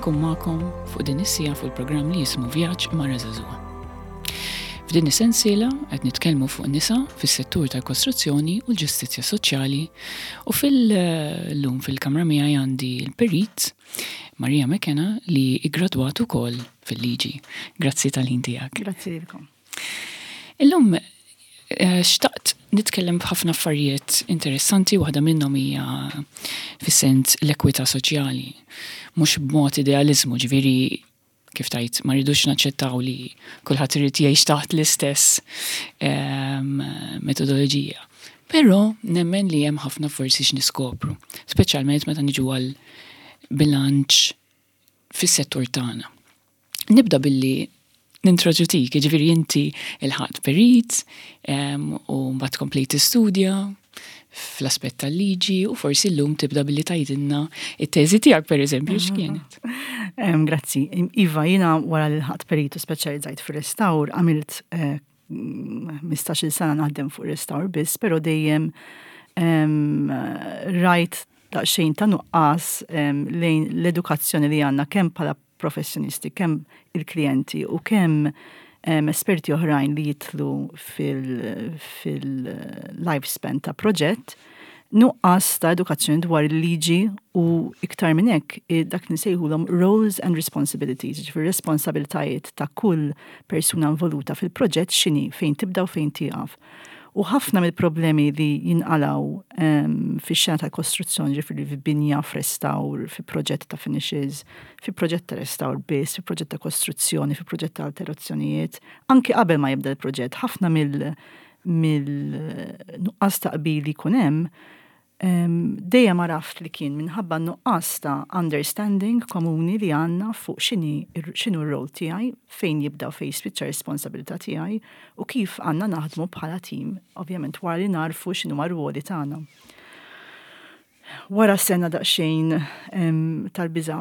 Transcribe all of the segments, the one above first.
nkun magħkom fuq din is-sija fuq il-programm li jismu Vjaġġ Mara Żagħżugħa. F'din is-sensiela qed nitkellmu fuq nisa fis-settur tal-kostruzzjoni u l-ġustizzja soċjali u fil-lum fil-kamra miegħi għandi l-perit Marija McKenna li iggradwat ukoll fil-liġi. Grazzi tal-ħin tiegħek. Grazzi lilkom. Illum xtaqt nitkellem b'ħafna affarijiet interessanti, waħda minnhom hija fis-sens l-ekwità soċjali. Mhux b'mod idealiżmu, ġifieri kif tajt ma rridux naċċettaw li kulħadd irid jgħix taħt l-istess metodoloġija. Però nemmen li hemm ħafna forsi x'niskopru, speċjalment meta niġu għal bilanċ fis-settur tagħna. Nibda billi nintrodutik, ġifieri inti il-ħadd perit u mbagħad komplejt istudja fl-aspett tal-liġi u forsi llum tibda billi tgħidilna it-teżi tiegħek pereżempju x'kienet. Grazzi. Iva, jiena wara l-ħadd perit u speċjalizzajt fir-restawr għamilt 15-il sena naħdem fuq restawr biss, però dejjem rajt daqsxejn ta' nuqqas lejn l-edukazzjoni li għandna kemm bħala professjonisti, kemm il-klijenti u kemm esperti oħrajn li jitlu fil-lifespan ta' proġett, nuqqas ta' edukazzjoni dwar il-liġi u iktar minn hekk dak nisejħulhom roles and responsibilities, ġifier responsabilitajiet ta' kull persuna involuta fil-proġett x'inhi, fejn tibda u fejn tieqaf. U ħafna mill-problemi li jinqalaw fix-xena tal-kostruzzjoni, ġifieri f'binja, f'restawr, fi proġett ta' finishes, fi proġett ta' restawr biss, fi proġett ta' kostruzzjoni, fi proġett ta' alterazzjonijiet, anke qabel ma jibda l-proġett, ħafna mill-nuqqas ta' qbil li jkun hemm dejjem araft li kien minħabba nuqqas ta' understanding komuni li għandna fuq x'inhu r-rol tiegħi, fejn jibda u fejn jispiċċa responsabilità tiegħi u kif għandna naħdmu bħala tim, ovvjament wara li narfu x'inhu r-ruoli tagħna. Wara sena daqsxejn tal-biża'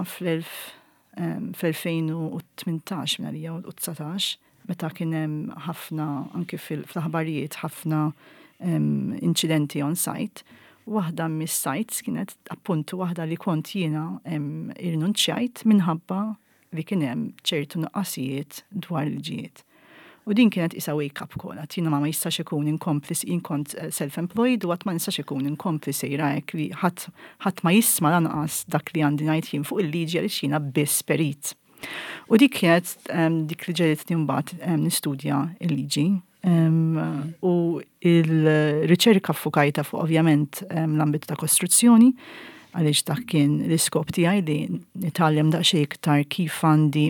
fl-2018 minn għalija u 19, meta kien hemm ħafna anke fl-aħbarijiet ħafna inċidenti on site. Waħda mis-sites kienet appuntu waħda li kont jiena irnunċjajt minħabba li kien hemm ċertu nuqqasijiet dwar il-ġiet. U din kienet isa wake-up call, jiena ma jistax ikun inkompli kont self-employed u għat ma jistax ikun inkompli sejra hekk li ħadd ma jisma' lanqas dak li għandi ngħid jien fuq il-liġi għaliex jiena biss perit. U dik kienet dik li ġeditni mbagħad nistudja il-liġi. U il-riċerka ffukajta fuq ovvjament l-ambitu ta' kostruzzjoni, għaliex dak kien l-iskop tiegħi li nitgħallem daqsxejn iktar kif għandi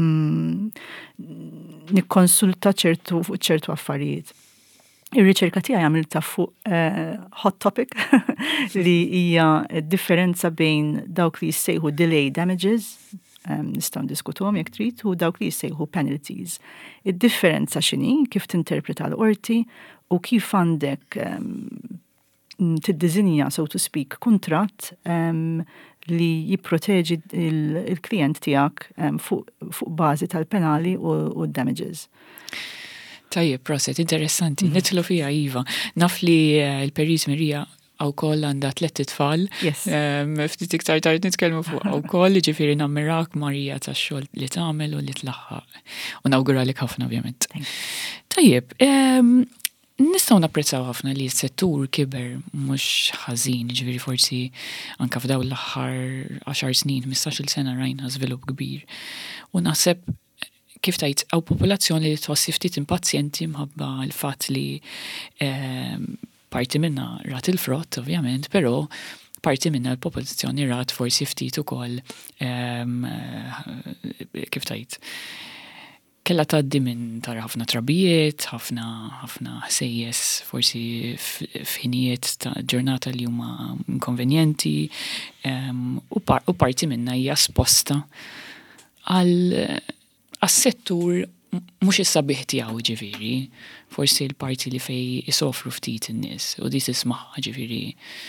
nikkonsulta ċertu affarijiet. Ir-riċerka tiegħi għamilta fuq hot topic li hija differenza bejn dawk li jissejħu delay damages, nistgħu ndiskutuhom jekk trid, u dawk li jissejħu penalties. Id-differenza x'inhi, kif tinterpreta l-qorti u kif għandek tiddiżinja, so to speak, kuntratt li jipproteġi il-klient tiegħek fuq bażi tal-penali u d-damages. Tajjeb, proset, interessanti. Nitlu fija Iva. Naf li l-perit Marija għaw koll għanda 3 tfal. Yes. Ftit iktar tard nitkellmu fuq għaw koll, ġifieri nammirak Marija tax-xogħol li tagħmel u li tlaħħaq. U nawguralek ħafna ovvjament. Tajjeb, nistgħu napprezzaw ħafna li s-settur kiber mhux ħażin, ġifieri forsi anke f'daw l-aħħar 10 snin, 15-il sena rajna żvilupp kbir. U naħseb kif tajt għaw popolazzjoni li tħossi ftit impazjenti mħabba l-fatt li parti minna rat il-frott, ovvjament, però parti minna l-popolazzjoni rat forsi ftit ukoll kif tajt. Kella tgħaddi minn tara ħafna trabijiet, ħafna ħsejjes forsi f'ħinijiet ta' ġurnata li huma inkonvenjenti u parti minna hija sposta għas-settur mhux is-sabiħ tiegħu ġifieri, forsi l-parti li fej isofru ftit in-nies u di tismaħ ġifieri.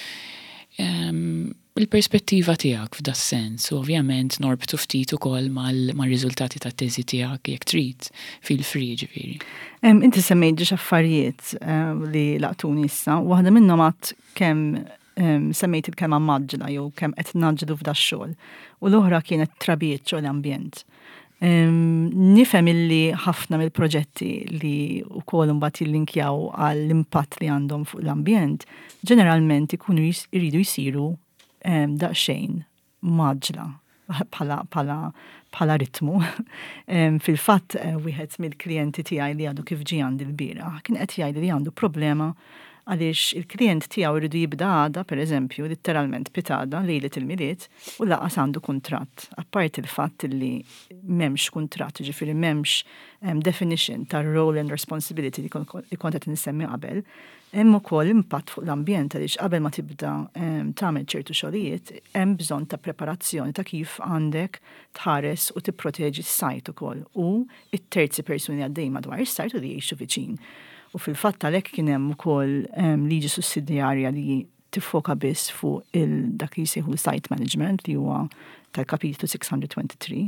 Il-perspettiva tiegħek f'da sens, u ovvjament norbtu ftit ukoll mal-riżultati tat-teżi tiegħek jekk trid fil-free ġifieri. Inti semmejt ġiex affarijiet li laqtuni issa, waħda minnhom għad kemm semmejt il-kelma maġġla jew kemm qed naġġlu f'da xogħol. U l-oħra kienet trabiet xogħol ambjent. Nifhem illi ħafna mill-proġetti li wkoll imbagħad jillinkjaw għall-impatt li għandhom fuq l-ambjent, ġeneralment ikunu jridu jsiru daqsxejn maġġla bħala ritmu. Fil-fatt wieħed mill-klijenti tiegħi li għadu kif ġie għandi l-bieraħ kien qed jgħid li għandu problema għaliex il-klient tiegħu jridu jibda għada, pereżempju, letteralment pitada lejlet il-miliet u laqas għandu kuntratt. Apparti il-fatt li m'hemmx kuntratt, ġifieri m'hemmx definition tar-role and responsibility li kont qed insemmi qabel, hemm ukoll impatt fuq l-ambjent għaliex qabel ma tibda tagħmel ċertu xogħlijiet hemm bżonn ta' preparazzjoni ta' kif għandek tħares u tipproteġi s-sajt ukoll u it-terzi persuni għaddej madwar is-sajt u li jgħixu viċin. U fil-fatt għalhekk kien hemm ukoll liġi sussidjarja li tiffoka biss fuq dak li jsejħu site management li huwa tal-kapitlu 623.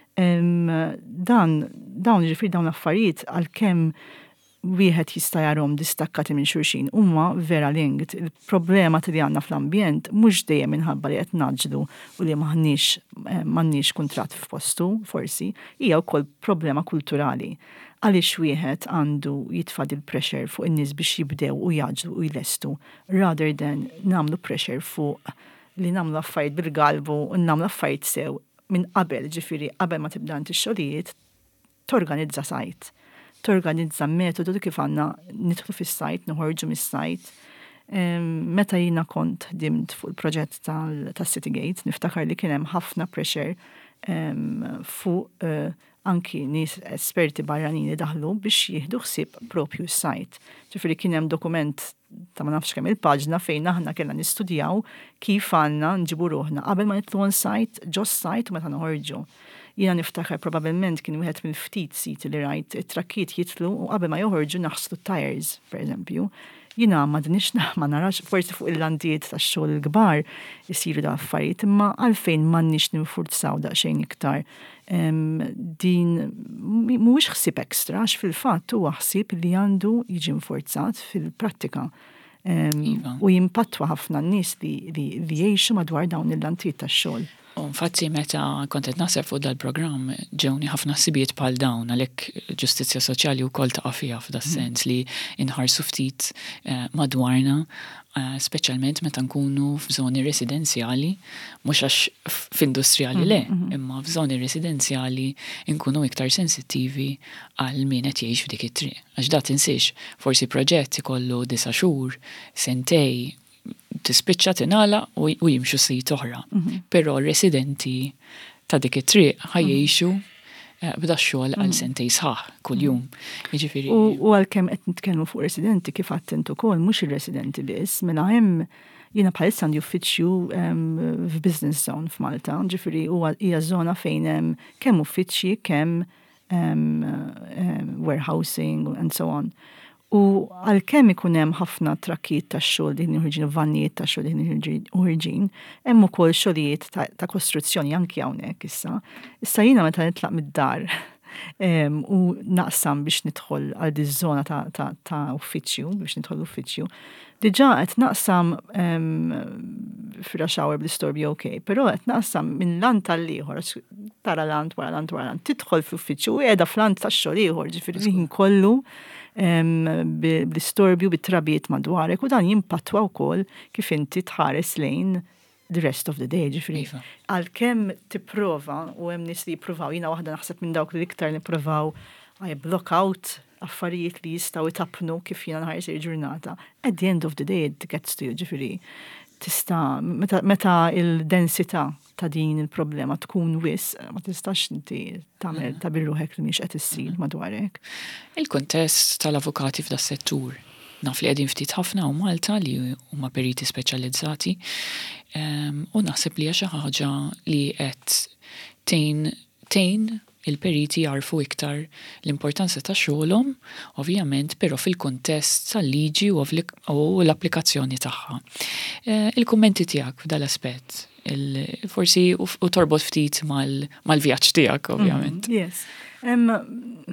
Dawn ġifieri dawn affarijiet għalkemm wieħed jista' jarhom distakkati minn xulxin huma vera linked. Il-problema li għandna fl-ambjent mhux dejjem minħabba li qed naġġlu u li m'għandniex kuntratt f'postu, forsi, hija wkoll problema kulturali. Għaliex wieħed għandu jitfad il-pressure fuq in-nies biex jibdew u jaġlu u jlestu, rather than nagħmlu pressure fuq li nagħmlu affarijiet bil-galbu u nagħmlu affarijiet sew minn qabel, ġifieri qabel ma tibda x-xogħlijiet, torganizza sajt. Torganizza metodu kif għandna nidħlu fis-sajt, noħorġu mis-sajt. Meta jiena kont ħdimt fuq il-proġett tas-City Gate, niftakar li kien hemm ħafna pressure fuq anki nies esperti barranin li daħlu biex jieħdu ħsieb propju s-sajt. Ġifieri kien hemm dokument ta' ma nafx kemm il-paġna fejn aħna kellna nistudjaw kif għandna nġibu ruħna qabel ma nitlu on-sajt, ġos-sajt u meta noħorġu. Jiena niftakar probabbilment kien wieħed mill-ftit siti li rajt it-trakkiet jitlu u qabel ma joħorġu naħslu tires, pereżempju. Jiena ma narax forsi fuq il-landijiet tax-xogħol il-kbar isiru da affarijiet, imma għalfejn m'għandniex ninfurzaw daqsxejn iktar. Din mhuwiex ħsieb ekstra għax fil-fatt huwa ħsieb li għandu jiġi nfurzat fil-prattika. U jimpattwa ħafna n-nies li jgħixu madwar dawn il-landijiet tax-xogħol. Infatti meta kontet naħseb fuq dal-programm ġewni ħafna ħsibiet bħal dawn għalhekk ġustizzja soċjali wkoll taqa' fiha f'da sens li inħarsu ftit madwarna, speċjalment meta nkunu f'żoni residenzjali, mhux għax f'industrijali le, imma f'żoni residenzjali nkunu iktar sensittivi għal min qed jgħix f'dik it-triq. Għax da tinsiex, forsi proġett ikollu 9 xhur, sentej, tispiċċa tingħala u jimxu sit oħra. Però residenti ta' dik it-triq ħajjgħixu b'da xogħol għal sentej sħaħ kuljum. Jiġifieri. U għalkemm qed nitkellmu fuq residenti kif qatt int ukoll mhux ir-residenti biss, mela hemm jiena bħalissa għandi uffiċċju f'Business Zone f'Malta, ġifieri huwa hija żona fejn hemm kemm uffiċċji, kemm warehousing and so on. U għalkemm ikun hemm ħafna trakkiet tax-xogħol li ħirġin vannijiet tax-xogħol li ħirġin, hemm ukoll xogħlijiet ta' kostruzzjoni anke hawnhekk issa. Issa jiena meta nitlaq mid-dar u naqsam biex nidħol għal diż-żona ta' uffiċċju, biex nidħol l-uffiċċju. Diġà qed naqsam fira shower bl-istorbi okay, però qed naqsam minn lant tal-ieħor, tara lant wara lant wara lant, tidħol fl-uffiċċju u qiegħda f'lant tax-xogħol ieħor, ġifieri ħin kollu bl-istorbju bit-trabiet madwarek u dan jimpattwa wkoll kif inti tħares lejn the rest of the day, ġifieri. Għalkemm tipprova u hemm nies li jippruvaw, jiena waħda naħseb minn dawk li iktar nippruvaw block out affarijiet li jistgħu jtapnu kif jiena nħares il-ġurnata. At the end of the day it gets to you, ġifieri. Tista' meta il-densità ta' din il-problema tkun wis, ma tistax inti tagħmel ta' birruħek li mhix qed issir madwarek. Il-kuntest tal-avukati f'da settur naf li qegħdin ftit ħafna u Malta li huma periti speċjalizzati u naħseb li hija xi ħaġa li qed tgħin il-periti jarfu iktar l-importanza ta' xogħolhom, ovvjament, però fil-kuntest tal-liġi u l-applikazzjoni tagħha. Il-kummenti tiegħek f'dal aspett, forsi u torbot ftit mal-vjaġġ tiegħek, ovvjament. Yes.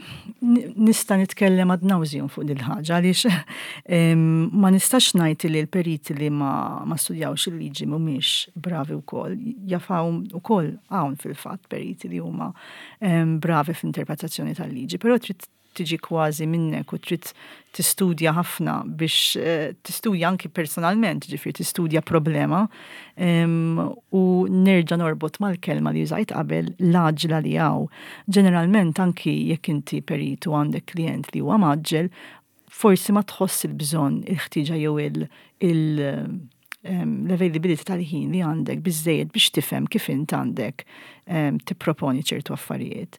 nista' nitkellem ad nauseam fuq dil-ħaġa għaliex ma nistax ngħid li l-periti li ma studjawx il-liġi mhumiex bravi wkoll. Jafaw ukoll hawn fil-fatt periti li huma bravi f'interpretazzjoni tal-liġi, però trid tiġi kważi minnek u trid tistudja ħafna biex tistudja anki personalment, ġifier tistudja problema u nerġa' norbot mal-kelma li użajt qabel l-aġla li hawn. Ġeneralment anki jekk inti perit u għandek klient li huwa maġġel, forsi ma tħoss il-bżonn il-ħtieġa jew l-availability tal-ħin li għandek biżżejjed biex tifhem kif int għandek tipproponi ċertu affarijiet.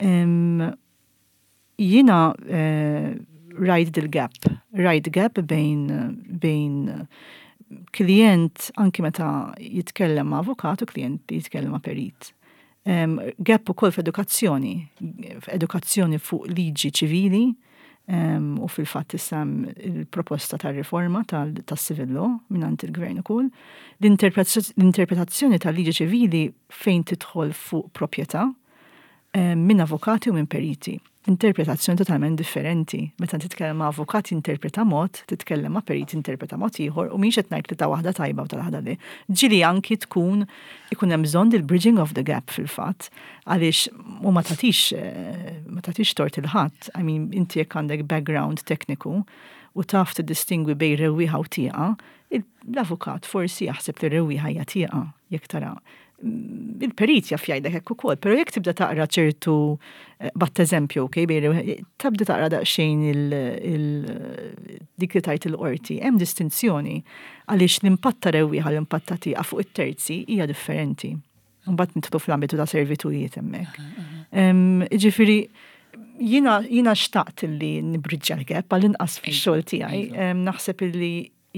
Jiena rajt il-gap bejn klient anki meta jitkellem ma' avukat u klient li jitkellem ma' perit. Gap ukoll f'edukazzjoni fuq liġi ċivili u fil-fatt issam il-proposta tar-riforma tas-civil law mingħand il-gvern ukoll. L-interpretazzjoni tal-liġi ċivili fejn tidħol fuq proprjetà minn avukati u minn periti. Interpretazzjoni totalment differenti. Meta titkellem ma' avukat jinterpreta mod, titkellem ma' perit interpreta mod ieħor u mhix qed ngħid li ta' waħda tajba u tal-waħda li. Ġieli anki ikun hemm bżonn il-bridging of the gap fil-fatt għaliex u ma tagħtix tort il-ħadd. I mean, inti jekk għandek background tekniku u taf tiddistingwi bejn rewwieħa u tieqa, l-avukat forsi jaħseb li rewwieħa hija tieqa jekk tara. Il-perit jaf jgħidek hekk ukoll, però jekk tibda taqra ċertu batt eżempju, tibda taqra daqsxejn dik li tajt il-qorti, hemm distinzjoni għaliex l-impatt ta' rewwieħa l-impatt ta' tieqa fuq it-terzi hija differenti. Mbagħad nidħlu fl-ambitu ta' servitujiet hemmhekk. Ġifieri jiena xtaqt li nibridġa l-gap għall-inqas fix-xogħol tiegħi. Naħseb li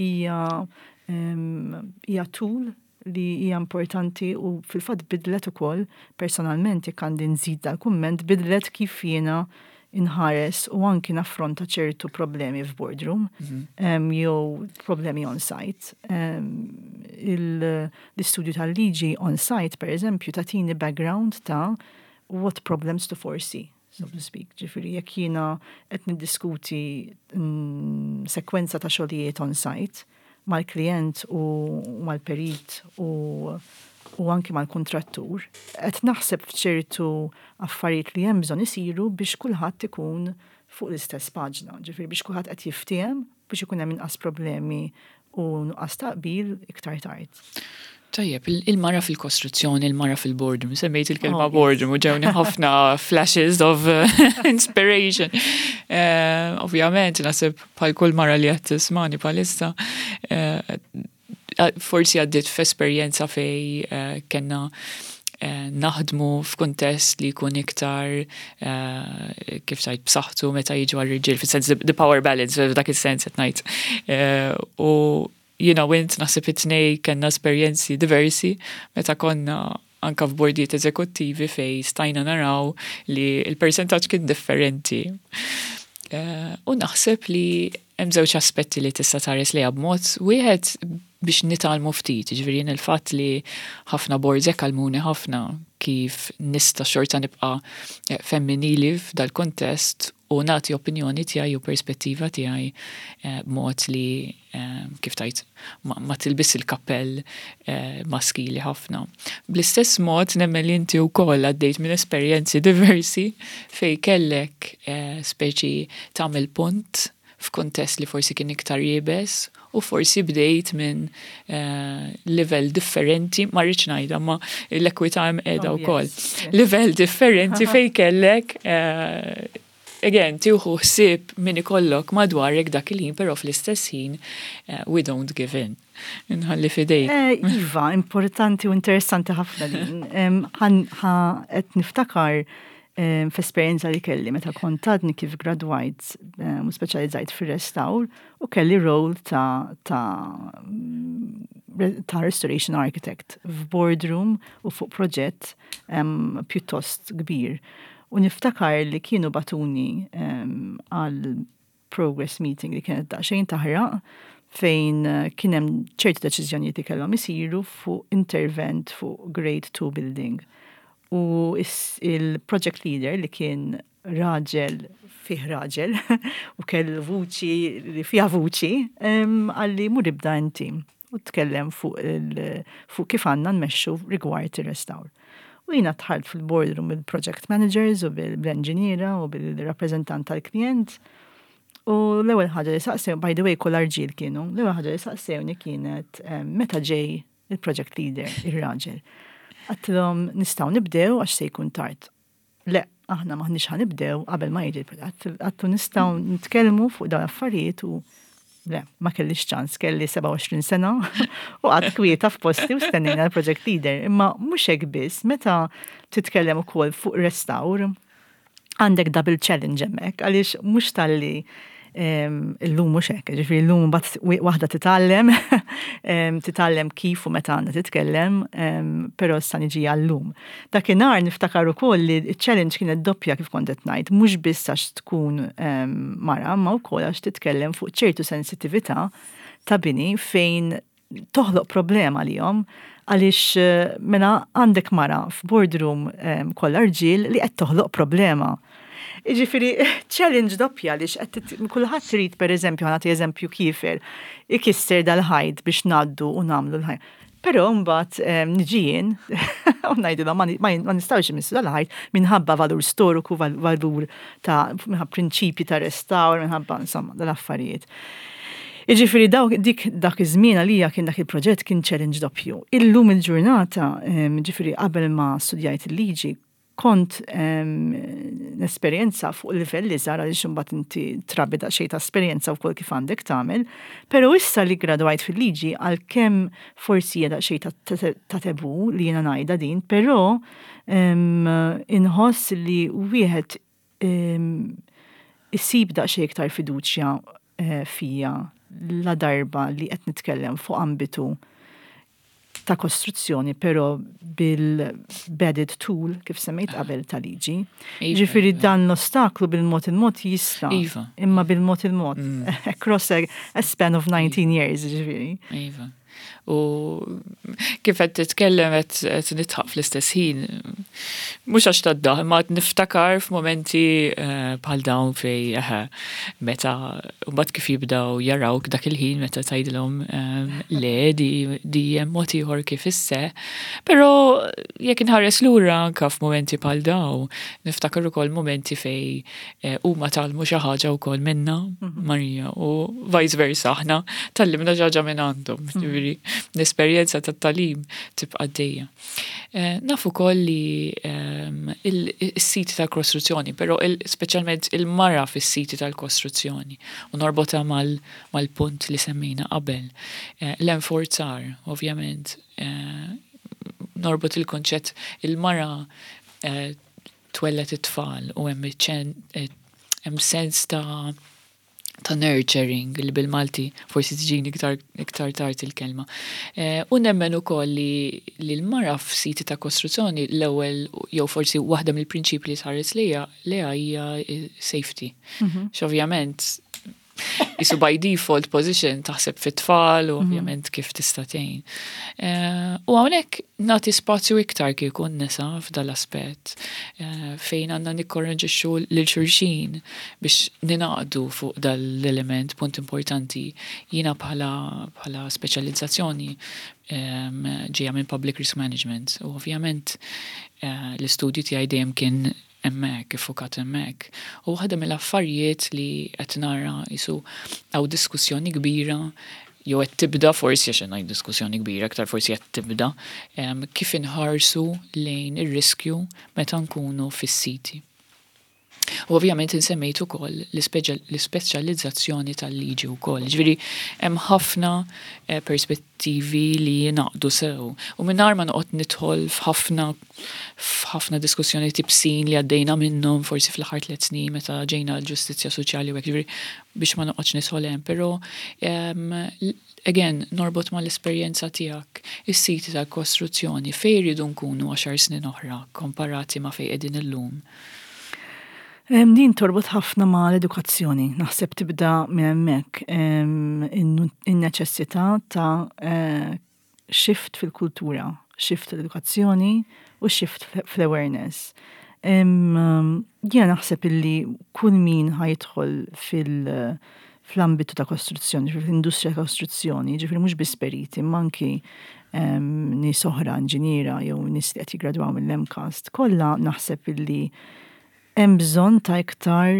hija tool li hija importanti u fil-fatt bidlet ukoll personalment jekk għandi nżid dal-kumment bidlet kif jiena inħares u anki naffronta ċertu problemi f'boardroom jew problemi on-site. L-istudju tal-liġi on-site, per eżempju, tatini background ta' what problems to foresee, so to speak. Ġifieri jekk jiena qed niddiskuti sekwenza ta' xogħlijiet on-site, mal-klient u mal-perit u anki mal-kontrattur, qed naħseb f'ċertu affarijiet li hemm bżonn isiru biex kulħadd ikun fuq l-istess paġna, ġifieri biex kulħadd qed jiftiem biex ikun hemm inqas problemi u nuqqas taqbil iktar tard. Tajjeb, il-mara fil-kostruzzjoni, il-mara fil-boardroom, semmejt il-kelma boardroom u ġewni ħafna flashes of inspiration. Ovvjament, nasib bħal kull mara li qed tismani bħalissa, forsi għaddit f'esperjenza fej kellna naħdmu f'kuntest li jkun iktar kif tajt b'saħħtu meta jiġu għal-riġiel, fis-sens the power balance, f'dak is-sens qed ngħid. U wint naħseb it-tnej kellna esperjenzi diversi meta konna anka f'bordijiet eżekuttivi fej stajna naraw li l-persentaġġ kien differenti. U naħseb li hemm żewġ aspetti li tista' tares lejha b'mod wieħed biex nitalmu ftit, ġifieri il-fatt li ħafna boards għalmuni ħafna kif nista' xorta nibqa' femminili f'dal-kontest u nagħti opinjoni tiegħi u perspettiva tiegħi b'mod li kif tajt ma tilbis il-kappell maskili ħafna. Bl-istess mod nemmen li inti wkoll għaddejt minn esperjenzi diversi fej kellek speċi tagħmel punt f'kuntest li forsi kien iktar jiebes u forsi bdejt minn level differenti, ma rridx ngħidha ma l-ekwità hemm qiegħda wkoll. Level differenti fej kellek again, tieħu ħsieb min ikollok madwarek dak il-ħin, però fl-istess ħin we don't give in. Nħalli fidejk. Iva, importanti u interessanti ħafna din. Qed niftakar f'esperjenza li kelli meta kont għadni kif gradwajt u speċjalizzajt fir-restawr u kelli role ta' restoration architect f'boardroom u fuq proġett pjuttost kbir. U niftakar li kienu batuni għal progress meeting li kienet daqsxejn taħraq fejn kien hemm ċerti deċiżjonijiet li kellhom isiru fuq intervent fuq grade 2 building. U il-project leader li kien raġel fih raġel u kell vuċi li fiha vuċi, għalli mur ibda inti u tkellem fuq kif għandna nmexxu rigward ir-restawr. U jiena tħalt fil-boardroom bil-project managers u bil-enġiniera u bil-rappreżentant tal-klient. U l-ewwel ħaġa li saqsew, by the way, kull arġiel kienu, l-ewwel ħaġa li saqsewni kienet meta ġej il-project leader, ir-raġel. Għattilhom nistgħu nibdew għax se jkun tard. Le, aħna maħniex ħanibdew qabel ma jiġi il-project. Għattu nistgħu nitkellmu fuq dawn affarijiet u le, ma kellix ċans, kelli 27 sena u għad kwieta f'posti u stennejna l-project leader. Imma mhux hekk biss, meta titkellem ukoll fuq restawr, għandek double challenge hemmhekk għaliex mhux talli illum mhux hekk, ġifieri llum waħda titgħallem, titgħallem kif u meta għandha titkellem, però issa niġi għall-lum. Dakinhar niftakar ukoll li ċ-challenge kienet doppja kif kont qed ngħid, mhux biss għax tkun mara, ma wkoll għax titkellem fuq ċertu sensittività ta' bini fejn toħloq problema lihom għaliex mela għandek mara f'boardroom kollha arġiel li qed toħloq problema. Ġifiri, challenge doppja li kulħadd trid pereżempju ħanati eżempju kiefer ikisser dal-ħajd biex ngħaddu u nagħmlu l-ħajd. Però mbagħad niġijien u ngħidilhom ma nistgħux imissu dal-ħajd minħabba valur storiku, valur ta' minħabba prinċipji ta' restawr, minħabba insomma dal-affarijiet. Ġifiri, dak iż-żmien għalija kien dak il-proġett kien challenge doppju. Illum il-ġurnata, ġifiri qabel ma studjajt il-liġi, kont n-esperjenza fuq livell li żgħar għaliex imbagħad inti trabbi daqsxejn ta' esperjenza wkoll kif għandek tagħmel, però issa li gradwajt fil-liġi għalkemm forsi hija daqsxejn ta' tebu li jiena ngħidha din, però inħoss li wieħed isib daqsxejn iktar fiduċja fija la darba li qed nitkellem fuq ambitu ta' kostruzzjoni, però bil-bedded tool, kif semmejt qabel ta' liġi. Ġifiri dan l-ostaklu bil-mod il-mod jista' imma bil-mod il-mod. Across a span of 19 years, ġifiri. Iva. U kif qed titkellem qed nitħaq fl-istess ħin. Mhux għax taddaħ, imma qed niftakar f'momenti bħal dawn fej meta mbagħad kif jibdew jarawk dak il-ħin meta tgħidilhom le di hemm mod ieħor kif isseħ. Però jekk inħares lura anke f'momenti bħal dawn, niftakar ukoll momenti fej huma talmu xi ħaġa wkoll minna Marija u vice versa aħna tallimna xi ħaġa minn għandhom. L-esperjenza tat-talim tibqa' għaddejja. Nafu ukoll li is-siti tal-kostruzzjoni, però speċjalment il-mara fis-siti tal-kostruzzjoni u norbotha mal-punt li semmejna qabel. L-enforzar, ovvjament, norbot il-konċett il-mara twellet it-tfal u hemm sens ta' nurturing li bil-Malti forsi tiġini iktar tard il-kelma. U nemmen ukoll li l-mara f'siti ta' kostruzzjoni l-ewwel jew forsi waħda mill-prinċipji li saret leha hija safety. X'ovvjament isu by default position taħseb fit-tfal u ovvjament kif tista' tgħin. U hawnhekk nagħti spazju iktar kieku n-nisa f'dal-aspett fejn għandna nikkorreġixxu lil xulxin biex ninaqdu fuq dal-element punt importanti. Jiena bħala speċjalizzazzjoni ġejja minn public risk management u ovvjament l-istudju tiegħi dejjem kien emmek, ifukat emmek. U waħda mill-affarijiet li qed nara jisu għaw diskussjoni kbira, jew qed tibda forsi għax ngħid diskussjoni kbira, aktar forsi qed tibda, kif inħarsu lejn ir-riskju meta nkunu fis-siti. U ovvjament insemmejt ukoll l-ispeċjalizzazzjoni tal-liġi wkoll. Ġifieri hemm ħafna perspettivi li jingħaqdu sew. U mingħajr ma noqgħod nidħol f'ħafna diskussjoni tibsin li għaddejna minnhom forsi fl-aħħar 3 snin meta ġejna l-ġustizzja soċjali u hekk, ġifieri biex ma noqgħodx nidħol hemm, però again norbot mal-esperjenza tiegħek is-siti tal-kostruzzjoni fejn iridu nkunu 10 snin oħra komparati ma fejn qegħdin illum. Din torbot ħafna ma l-edukazzjoni. Naħseb tibda minn hemmhekk in-neċessità ta' shift fil-kultura, shift fil-edukazzjoni u shift fl-awareness. Jiena naħseb illi kull min ħajidħol fl-ambitu ta' kostruzzjoni, fil-industrija ta' kostruzzjoni, ġifiri mhux biss periti, imma anki nies oħra inġiniera jew nies li qed jiggradwaw mill-MCAST, kollha naħseb illi hemm bżonn ta' iktar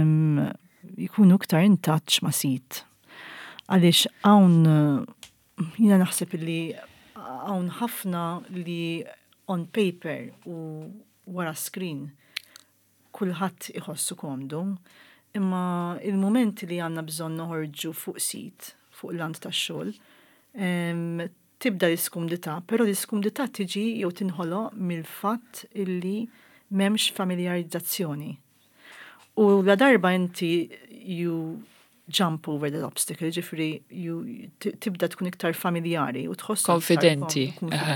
jkunu iktar in touch ma' sit. Għaliex hawn jiena naħseb illi hawn ħafna li on paper u wara screen kulħadd iħossu komdu, imma il-momenti li għandna bżonn noħorġu fuq sit, fuq l-ant tax-xogħol, tibda l-iskumdità, però l-iskumdità tiġi jew tinħoloq mill-fatt illi m'hemmx familjarizzazzjoni. U la darba inti you jump over that obstacle, ġifri tibda tkun iktar familjari u tħossu konfidenti.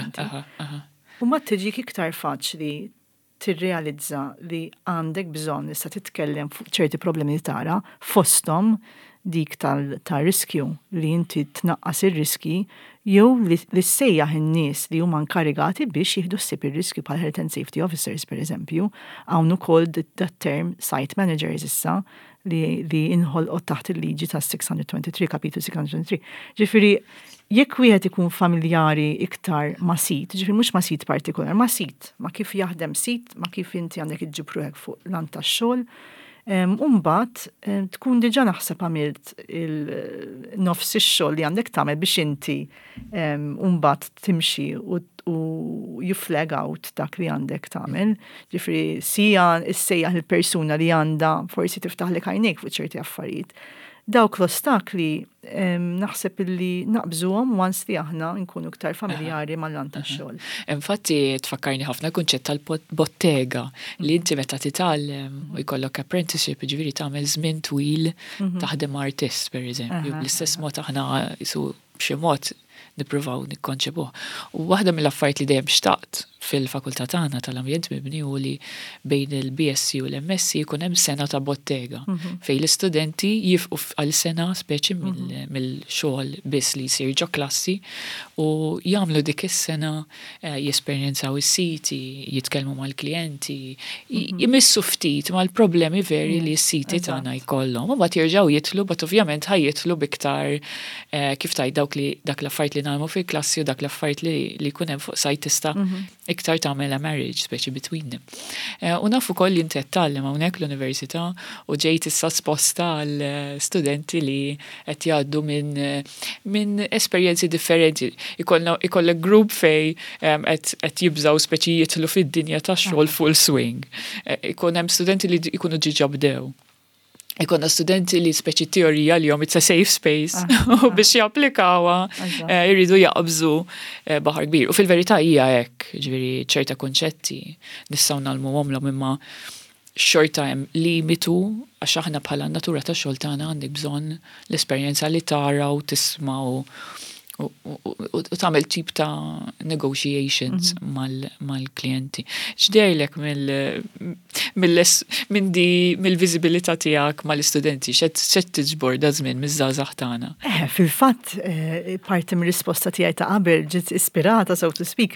U ma tiġik iktar faċli tirrealizza li għandek bżonn issa titkellem fuq ċerti problemi li tara fosthom dik tal-riskju li inti tnaqqas ir-riski jew li sejjaħ in-nies li huma nkarigati biex jieħdu ssib ir-riskju bħal health and safety officers pereżempju, hawn ukoll dat-term site managers issa li inħolqot taħt il-liġi ta' 623, kapitlu 623. Ġifieri jekk wieħed ikun familjari iktar ma' sit, ġifieri mhux ma' sit partikolar, ma' sit, ma' kif jaħdem sit, ma' kif inti għandek iġġibruhek fuq l-ant tax-xogħol, mbagħad tkun diġà naħseb għamilt il-nofs ix-xogħol li għandek tagħmel biex inti mbagħad timxi u you flag out dak li għandek tagħmel. Ġifri sija issejjaħ il-persuna li għandha forsi tiftaħlek għajnejk fuq ċerti affarijiet. Dawk l-ostakli naħseb illi naqbżuhom once li aħna nkunu iktar familjari mal-lant tax-xogħol. Infatti tfakkarni ħafna kunċett tal-bottega li inti meta titgħallem u jkollok apprenticeship, ġifieri tagħmel żmien twil taħdem artist pereżempju. Bl-istess mod aħna isu b'xi mod nippruvaw nikkonċebuh. U waħda mill-affarijiet li dejjem xtaqt fil-fakultà tagħna tal-ambjent mibni u li bejn il-BSc u l-MSc jkun hemm sena ta' bottega fejn l-istudenti jifqu għal sena speċi mill-xogħol biss li jsir ġo klassi u jagħmlu dik is-sena jesperjenzaw is-siti, jitkellmu mal-klijenti, jmissu ftit mal-problemi veri li s-siti tagħna jkollhom. U mbagħad jerġgħu jitlu, but ovvjament ħajjitlu biktar kif tajt dak l-affarijiet li nagħmlu fil-klassi u dak l-affarijiet li jkun hemm fuq sajt tista' iktar tagħmel marriage speċi between them. U nafu koll li inti tallem hawnhekk l-università u ġejt issa sposta għal studenti li qed jgħaddu minn esperjenzi differenti. Ikollek group fej qed jibżaw speċi jitlu fid-dinja tax-xogħol full swing. Ikun hemm studenti li jkunu ġiġa bdew. Ikonna studenti li speċi teorija li jom it's a safe space u biex japplikawa jridu jaqbżu baħar kbir. U fil-verità hija hekk, ġifieri ċerta konċetti nistgħu nagħmluhom imma xorta hemm limitu għax aħna bħala natura ta' xogħol tagħna għandek bżonn l-esperjenza li tara u tisma' u tagħmel tip ta' negotiations mal-klijenti. X'dejlek mill-viżibilità tiegħek mal-istudenti x'qed tiġbor da żmien miż-żgħażagħ tagħna? Fil-fatt parti mir-risposta tiegħi ta' qabel ġiet ispirata so to speak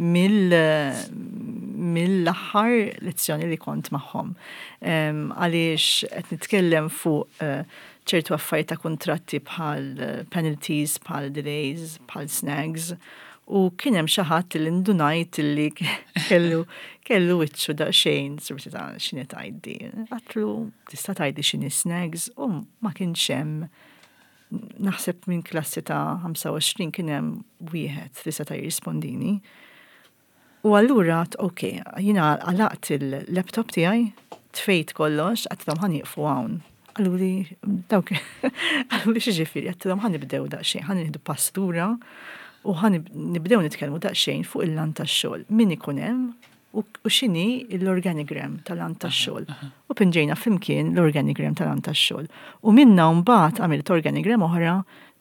mill-aħħar lezzjoni li kont magħhom. Għaliex qed nitkellem fuq ċertu affarijiet ta' kuntratti bħal penalties, bħal delays, bħal snags, u kien hemm xi ħadd li ndunajt li kellu wiċċu daqsxejn sorti ta' x'inhi tgħiddi. Għatlu tista' tgħidli x'inhi snags u ma kienx hemm naħseb minn klassi ta' 25 kien hemm wieħed li seta' jirrispondini. U allura okay, jiena għalaqt il-laptop tiegħi, tfejt kollox, għattilhom ħanieqfu hawn. Għalluri, xieġifiri, għattilom ħanibdew daqxejn, ħanibdew pastura u ħanibdew nitkellmu daqxejn fuq il-lan tax-xogħol. Min ikun hemm u x'inhi l-organigram tal-lan tax-xogħol. U pinġejna flimkien l-organigram tal-lan tax-xogħol. U minna mbagħad għamilt organigram oħra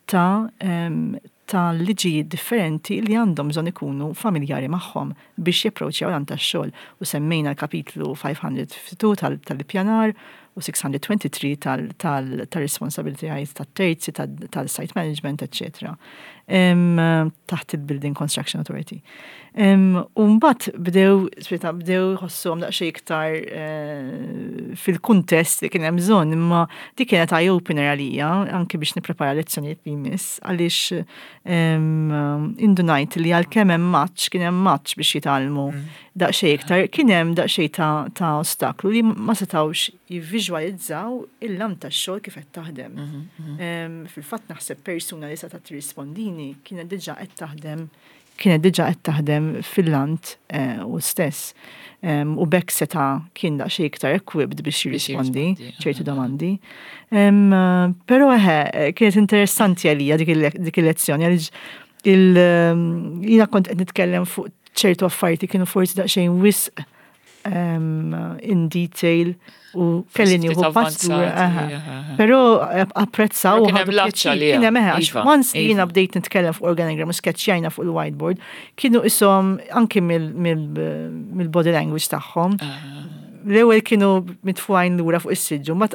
ta' liġijiet differenti li għandhom bżonn ikunu familjari magħhom biex japproċċjaw l-lan tax-xogħol. U semmejna l-kapitlu 552 tal-ippjanar u 623 tal-responsibilitajiet tat-terzi, tal-site management, etc. Taħt il-Building Construction Authority. Mbagħad bdew ħossuhom daqsxejn iktar fil-kuntest li kien hemm bżonn, imma dik kienet eye-opener għalija anke biex nipprepara lezzjonijiet li jmiss għaliex indunajt li għalkemm hemm match kien hemm match biex jitgħallmu daqsxejn iktar, kien hemm daqsxejn ta' ostaklu li ma setgħux jivviżwalizzaw il-lam tax-xogħol kif qed taħdem. Fil-fatt naħseb persuna li seta' tirrispondini kienet diġà qed taħdem fil-lant u stess. U bekk seta' kien daqsxejn iktar equipped biex jirrispondi ċertu domandi. Però kienet interessanti għalija dik il-lezzjoni għaliex jiena kont qed nitkellem fuq ċertu affarijiet kienu forsi daqsxejn wisq in detail u kelli nieħu pastur. Però apprezzaw kien hemm once jiena bdejt nitkellem fuq organogram u sketchjajna fuq il-whiteboard, kienu ishom anke mill-body language tagħhom. L-ewwel kienu mitfuajn lura fuq is-siġġu, ma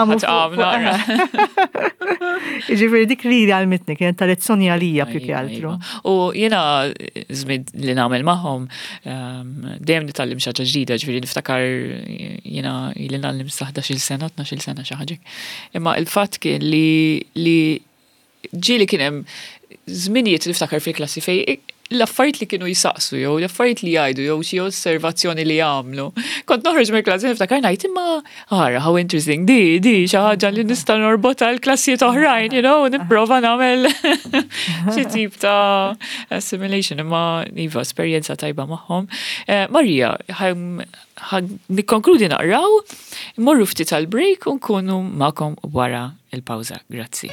Jiġifieri dik li għalmitni kienet ta' lezzjoni għalija pjuttost altru. U jiena żmien li nagħmel magħhom dejjem nitgħallem xi ħaġa ġdida, ġifieri niftakar jiena ili nagħllem sa 11-il sena, 12-il sena xi ħaġa. Imma il-fatt kien li ġieli kien hemm żminijiet niftakar fil-klassi fejn l-affarijiet li kienu jisaqsu jew l-affarijiet li jgħidu jew xi osservazzjoni li jagħmlu. Kont noħroġ mill-klassi niftakar ngħid imma ara how interesting di xi ħaġa li nista' norbotha l-klassijiet oħrajn, nipprova nagħmel xi tip ta' assimilation imma iva esperjenza tajba magħhom. Marija, nikkonkludi naqraw, immorru ftit tal-break u nkunu magħkom wara il-pawża. Grazzi.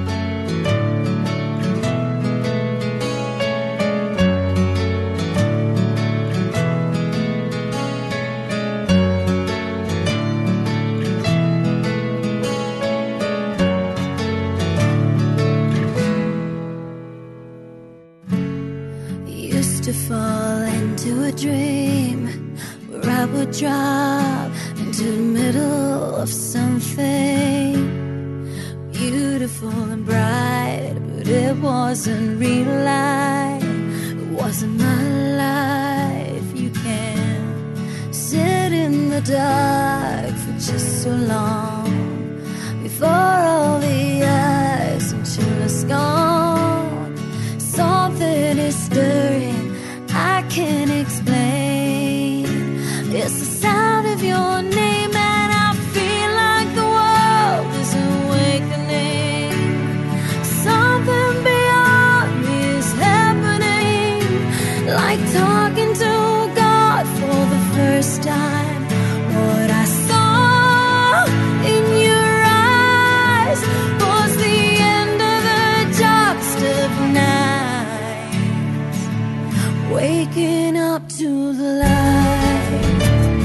To fall into a dream where I would drop into the middle of something beautiful and bright, but it wasn't real life, it wasn't my life. You can sit in the dark for just so long before all the eyes until it's gone. Something is stirring I can't explain. It's the sound of your name and I feel like the world is awakening. Something beyond me is happening, like talking to God for the first time. What I saw in your eyes was the end of the darkest of nights, waking up to the light.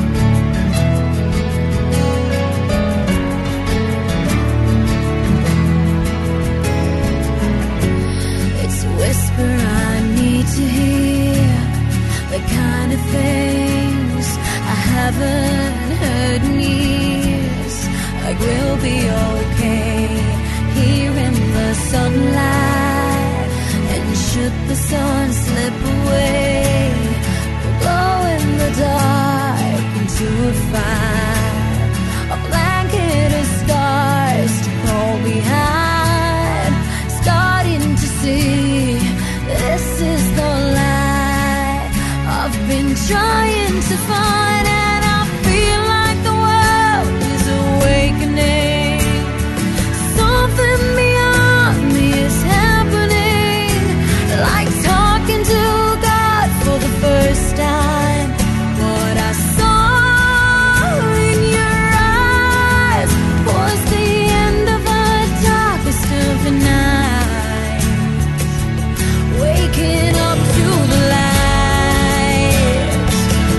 It's a whisper I need to hear, the kind of things I haven't heard in years, like we'll be okay here in the sunlight, and should the sun slip away, we'll glow in the dark into a fire, a blanket of stars to fall behind, starting to see this is the light I've been trying to find, and I feel like the world is awakening. Something beyond me is happening, like talking to God for the first time. What I saw in your eyes was the end of the darkest of the night, waking up to the light.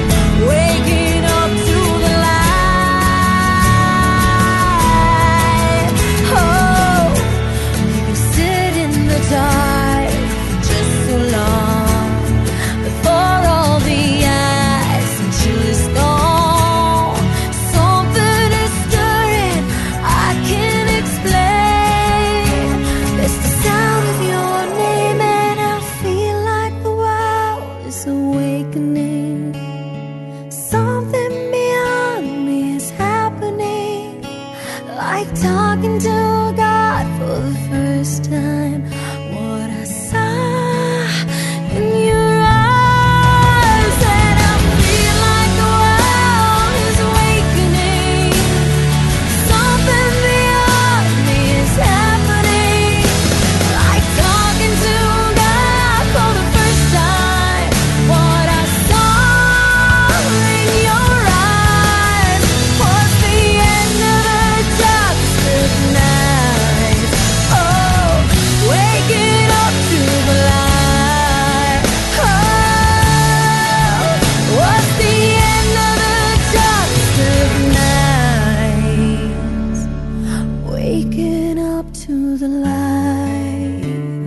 talking to God for the first time. What I saw in your eyes, and I feel like the world is awakening. Something beyond me is happening. Like talking to God for the first time. What I saw in your eyes was the end of the darkest of nights. Oh, waking up to the light. Oh, was the end of the darkest of nights. Waking up to the light.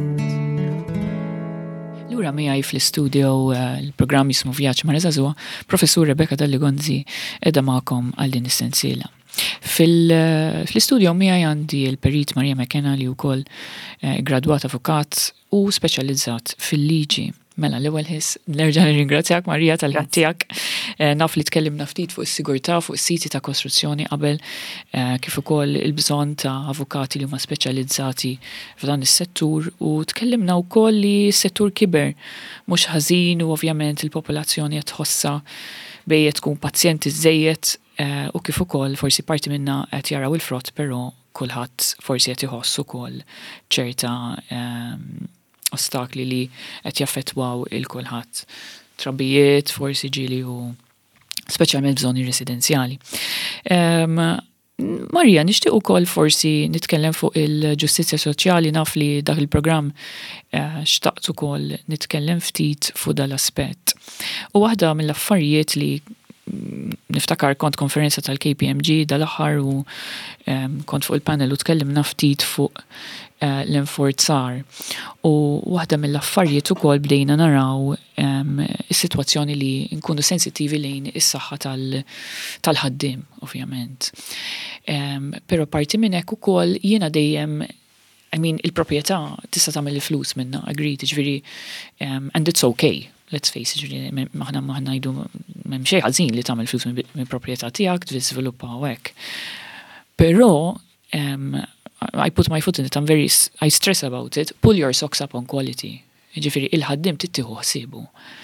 Lura miegħi fl-istudio il-programm jismu Vjaġġ ma' Żagħżugħa, Professur Rebecca Dalligonzi edha magħkom għal din is-sensiela. Fl-istudio miegħi għandi l-Perit Marija McKenna li wkoll gradwat avukat u speċjalizzat fil-liġi. Mela l-ewwel ħiss nerġa' nirringrazzjak Marija tal-ħin tiegħek. Naf li tkellimna ftit fuq is-sigurtà fuq is-siti ta' kostruzzjoni qabel kif ukoll il-bżonn ta' avukati li huma speċjalizzati f'dan is-settur u tkellimna wkoll li s-settur kiber mhux ħażin u ovvjament il-popolazzjoni qed tħossha bejjed tkun pazjenti żejjed u kif ukoll forsi parti minnha qed jaraw il-frott però kulħadd forsi qed iħoss ukoll ċerta ostakli li qed jaffettwaw il-kulħadd. Trabbijiet, forsi ġili u speċjalment bżonni residenzjali. Marija, nixtieq ukoll forsi nitkellem fuq il-ġustizzja soċjali naf li dak il-programm xtaqt ukoll nitkellem ftit fuq dal-aspett. U waħda mill-affarijiet li niftakar kont konferenza tal-KPMG dal-aħħar u kont fuq il-panel u tkellimna ftit fuq l-enforzar. U waħda mill-affarijiet ukoll bdejna naraw is-sitwazzjoni li nkunu sensittivi lejn is-saħħa tal-ħaddiem, ovvjament. Però parti minn hekk ukoll jiena dejjem il-proprjetà tista' tagħmel il-flus minnha, agreed, ġifieri and it's okay. Let's face it, ġifieri maħna ngħidu m'hemm xejn ħażin li tagħmel flus mill-proprjetà tiegħek tiżviluppa hekk. Però I put my foot in it, I stress about it, pull your socks up on quality. Ġifieri il-ħaddim tittieħu ħsibu.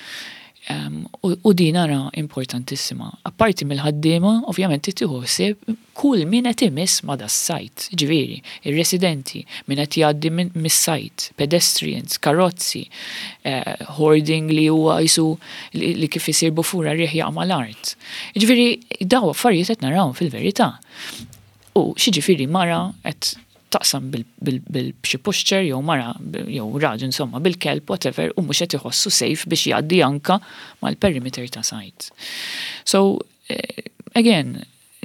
U din nara importantissima. Apparti mill-ħaddiema, ovvjament tittieħu ħsieb kull min qed imiss ma' das-sajt. Ġifieri, ir-residenti min qed jgħaddi mis-sajt, pedestrians, karozzi, hoarding li huwa jisu li kif isir bufura rieħ jaqma l-art. Ġifieri daw affarijiet qed narawhom fil-verità. U xiġifieri mara qed taqsam bil-bxi pushcher jew mara jew raġel insomma bil-kelb whatever u mhux qed iħossu safe biex jgħaddi anka mal-perimeter ta' sajt. So again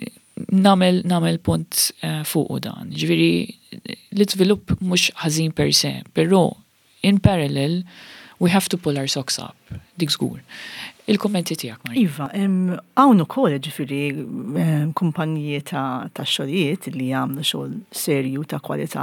nagħmel punt fuq dan. Ġifieri l-iżvilupp mhux ħażin per se, però in parallel we have to pull our socks up. Dik żgur. Il-kommenti tiegħek, Marija. Iva, hawn ukoll ġifieri kumpaniji ta' xogħlijiet li jagħmlu xogħol serju ta' kwalità.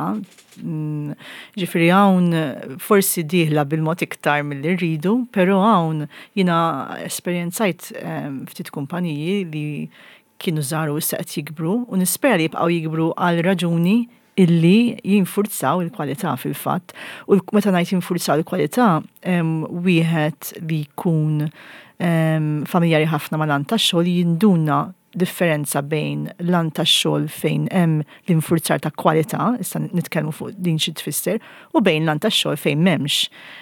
Ġifieri hawn forsi dieħla bil-mod iktar milli rridu, però hawn jiena esperjenzajt ftit kumpaniji li kienu żaru issa qed jikbru u nispera li jibqgħu jikbru għal raġuni illi jinfurzaw il-kwalità fil-fatt. U meta ngħid jinfurzaw il-kwalità, wieħed li jkun familjari ħafna ma' lan tax-xogħol jinduna differenza bejn lan tax-xogħol fejn hemm l-infurzar ta' kwalità, issa nitkellmu fuq din xi tfisser, u bejn lan tax-xogħol fejn m'hemmx.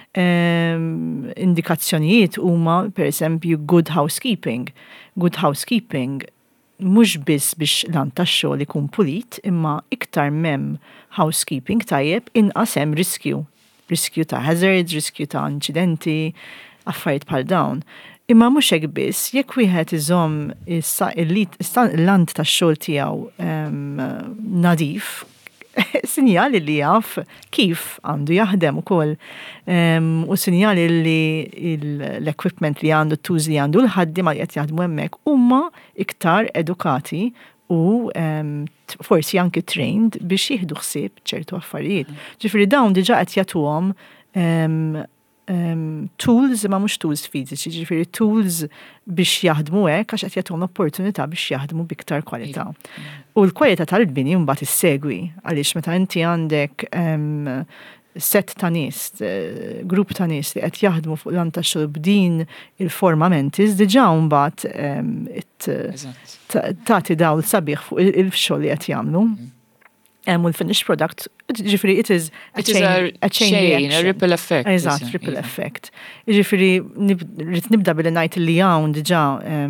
Indikazzjonijiet huma pereżempju good housekeeping. Good housekeeping mhux biss biex lan tax-xogħol ikun pulit, imma iktar m'hemm housekeeping tajjeb inqas hemm riskju. Riskju ta' hazards, riskju ta' inċidenti, affarijiet bħal dawn. Imma mhux hekk biss, jekk wieħed iżomm il-land tax-xogħol tiegħu nadif, sinjali li jaf kif għandu jaħdem ukoll u sinjali li l-equipment li għandu, t-tools li għandu l-ħaddiema li qed jaħdmu hemmhekk huma iktar edukati u forsi anke trained biex jieħdu ħsieb ċertu affarijiet. Ġifieri dawn diġà qed jagħtuhom tools ma mhux tools fiżiċi, ġifieri tools biex jaħdmu hekk għax qed jagħtuhom opportunità biex jaħdmu biktar kwalità. U l-kwalità tal-bini mbagħad issegwi għaliex meta inti għandek set ta' nies, grupp ta' nies li qed jaħdmu fuq lan tax-xogħol b'din il-forma mentis diġà mbagħad tagħti dawl sabiħ fuq il-xogħol li qed jagħmlu. U l-finished product, ġifiri, it is a chain reaction. A ripple effect. Eżatt, ripple effect. Ġifiri, rrit nibda billi ngħid li hawn diġà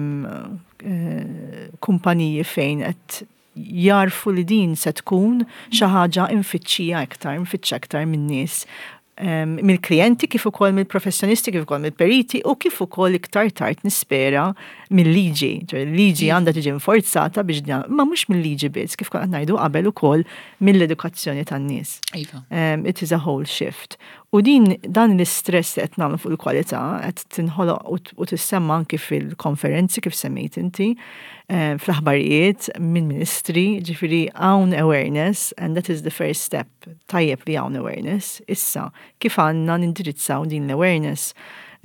kumpaniji fejn qed jarfu li din se tkun xi ħaġa infittxija aktar min-nies. Mill-klijenti kif ukoll mill-professjonisti, kif ukoll mill-periti u kif ukoll iktar tard nispera mill-liġi. Il-liġi għandha tiġi nforzata biex ma mhux mill-liġi biss, kif kont ngħidu qabel ukoll mill-edukazzjoni tan-nies. It is a whole shift. U dan l-istress li qed nagħmlu fuq il-kwalità qed tinħoloq u tissemma anke fil-konferenzi kif semmejt inti, fl-aħbarijiet minn ministri, ġifieri hawn awareness and that is the first step. Tajjeb li hawn awareness. Issa kif għandna nindirizzaw din l-awareness.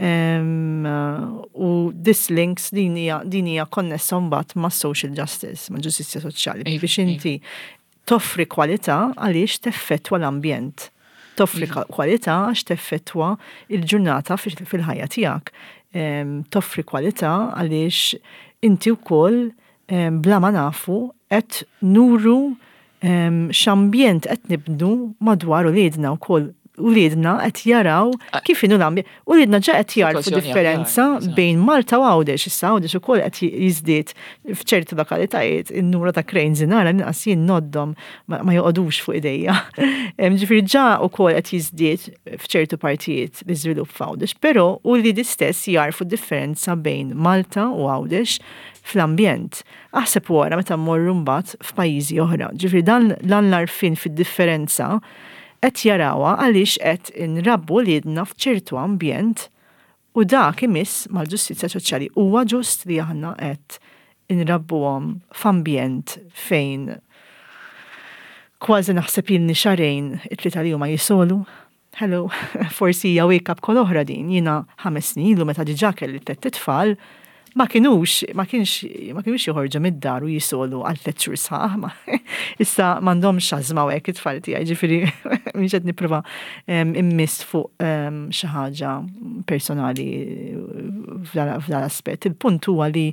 U this links din hija konnessa mbagħad ma' social justice, ma' ġustizzja soċjali biex inti toffri kwalità għaliex teffettwa l-ambjent. Toffri kwalità għax teffettwa il-ġurnata fil-ħajja tiegħek. Toffri kwalità għaliex inti wkoll bla ma nafu qed nuru x'ambjent qed nibnu madwar uliedna wkoll. Uliedna qed jaraw kif inhu l-ambjent. Uliedna ġa qed jarfu differenza bejn Malta u Għawdex. Issa Għawdex ukoll qed jiżdied f'ċerti lokalitajiet in-numru ta' cranes inara inqas jien noddhom ma joqogħdux fuq idejja. Ġifieri ġa wkoll qed jiżdied f'ċertu partijiet l-iżvilupp f'Għawdex, però uliedi stess jarfu differenza bejn Malta u Għawdex fl-ambjent. Aħseb wara meta mmorru mbagħad f'pajjiżi oħra. Ġifieri dan l-arfin fid-differenza qed jarawha għaliex qed inrabbu liedna f'ċertu ambjent u dak imiss mal-ġustizzja soċjali. Huwa ġust li aħna qed inrabbuhom f'ambjent fejn kważi naħseb ilni xarejn it-tlieta li huma jisolu. Hello, forsi hija wake up call oħra din. Jiena 5 snin ilu meta diġà kelli 3 tfal ma kienux joħorġu mid-dar u jisolu għal 3 xhur sħaħ. Issa m'għandhomx għażma hekk it-tfal tiegħi, ġifieri mhix qed nipprova immist fuq xi ħaġa personali f'dan aspett. Il-punt huwa li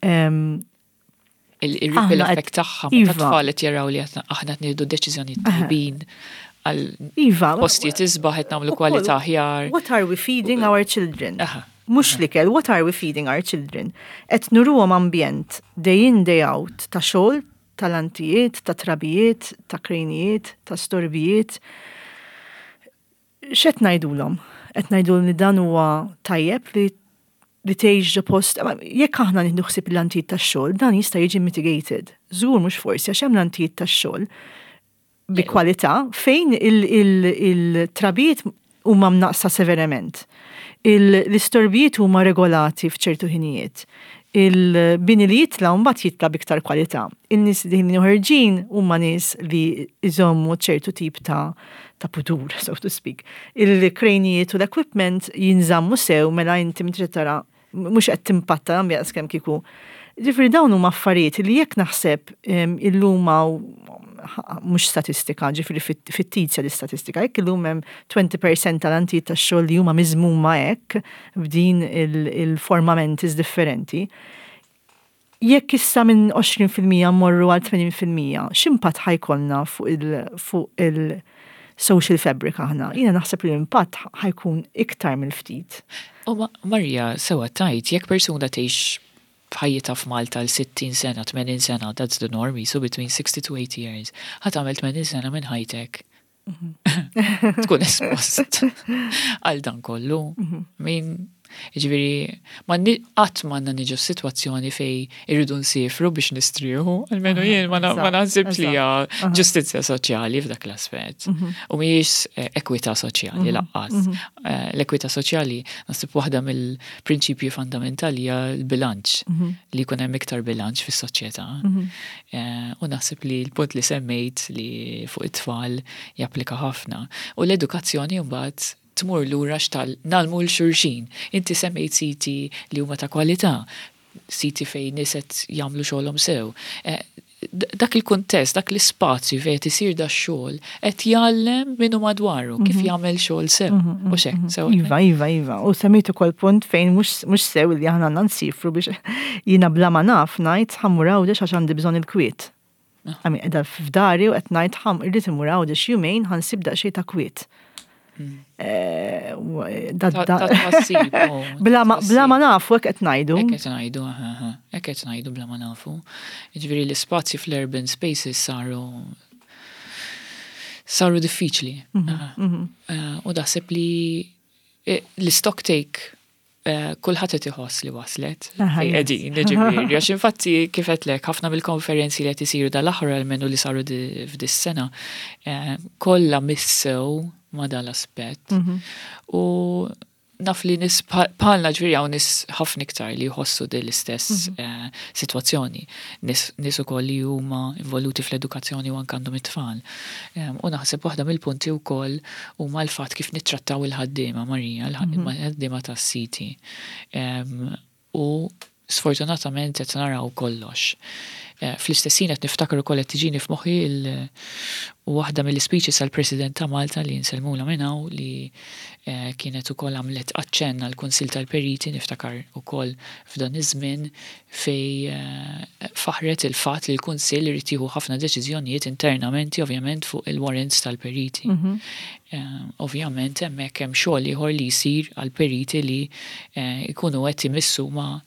il-ripple effect tagħha meta tfal qed jaraw li aħna qed nieħdu deċiżjonijiet tajbin għal postijiet isbaħ qed nagħmlu kwalità aħjar. What are we feeding our children? Mux likel, what are we feeding our children? Et nuruhom ambjent day in, day out, ta' xogħol, tal-antijiet, ta' trabijiet, ta' krejnijiet, ta' storbijiet. X'qed ngħidulhom? Qed ngħidulhom li dan huwa tajjeb li tgħix ġo post. Jekk aħna nieħdu ħsieb l-antijiet tax-xogħol, dan jista' jiġi mitigated. Żgur mhux forsi għax hemm l-antijiet tax-xogħol bi kwalità fejn il-trabijiet huma mnaqsa severament. L-istorbijiet huma regolati f'ċertu ħinijiet. Il-bini li jitla mbagħad jitla biktar kwalità. In-nies li ħorġin huma nies li jżommu ċertu tip ta' putur, so to speak. Il-krejnijiet u l-equipment jinżammu sew mela inti tara mhux qed timpatta ambjaqs kemm kieku. Ġifieri dawn huma affarijiet li jekk naħseb illum mhux statistika, ġifieri fit-tizja l-istatistika, jekk illum hemm 20% tal-antijiet tax-xogħol li huma miżmuma hekk b'din il-formamentis differenti. Jekk issa minn 20% mmorru għal 80%, x'impatt ħajkollna fuq il-social fabric aħna? Jiena naħseb li l-impatt ħajkun iktar mill-ftit. Marja, sewa tajt, jekk persuna tgħix f'ħajjita f'Malta l-60 sena, 80 sena, that's the norm, so between 60 to 80 years. Ħatamel 80 sena minn ħajtek. Tkun espost għal dan kollu. Ġviri, qatt m'għandna niġu f'sitwazzjoni fej irridu nsifru biex nistrieħu, almenu jien ma naħsibx li hija ġustizzja soċjali f'dak l-aspett. U mhijiex ekwità soċjali laqqas. L-ekwità soċjali naħseb waħda mill-prinċipji fundamentali hija l-bilanċ, li jkun hemm iktar bilanċ fis-soċjetà. U naħseb li l-punt li semmejt li fuq it-tfal japplika ħafna. U l-edukazzjoni mbagħad tmur lura nalmu l-xurxin. Inti semmejt siti li huma ta' kwalità, siti fejn niset jagħmlu xogħolhom sew. Dak il-kuntest, dak l-ispazju fejn isir da xogħol qed jgħallem minnu madwaru kif jagħmel xogħol sew. U xek, sew. Iva. U semmejt ukoll punt fejn mhux sew li aħna nsifru biex jiena bla ma naf ngħid ħammur għax għandi bżonn il-kwiet. Għami edha f'dari u qed ngħid irrid imur għawdex jumejn ħansib daqsxejn ta' kwiet. Bla ma nafu hekk qed ngħidu. Hekk qed ngħidu bla ma nafu. Jiġifieri l-ispazji fl-urban spaces saru diffiċli. U daħseb li l-stock take kulħadd qed iħoss li waslet. Qegħdin, ġifieri, għax infatti kif qedlek ħafna mill-konferenzi li qed isiru dal-aħħar almenu li saru f'dis-sena kollha missew ma dal-aspett. U naf li nis bħalna ġviri għaw nis ħafna iktar li jħossu dell-istess situazzjoni. Nis ukoll li huma involuti fl-edukazzjoni u anke għandhom it-tfal. U naħseb waħda mill-punti wkoll huma l-fatt kif nittrattaw il-ħaddiema Marija, il-ħaddiema tas-siti. U sfortunatament qed naraw kollox. Fl-istessin qed niftakar ukoll qed tiġini f'moħħi waħda mill-speeches għall-President ta' Malta li nselmula minn hawn li kienet ukoll għamlet aċċenna l-Kunsill tal-Periti niftakar ukoll f'dan iż-żmien fej faħret il-fatt li l-Kunsill irid jieħu ħafna deċiżjonijiet internamenti ovvjament fuq il-warrants tal-Periti. Ovvjament hemmhekk hemm xogħol ieħor li jsir għall-Periti li jkunu qed imissu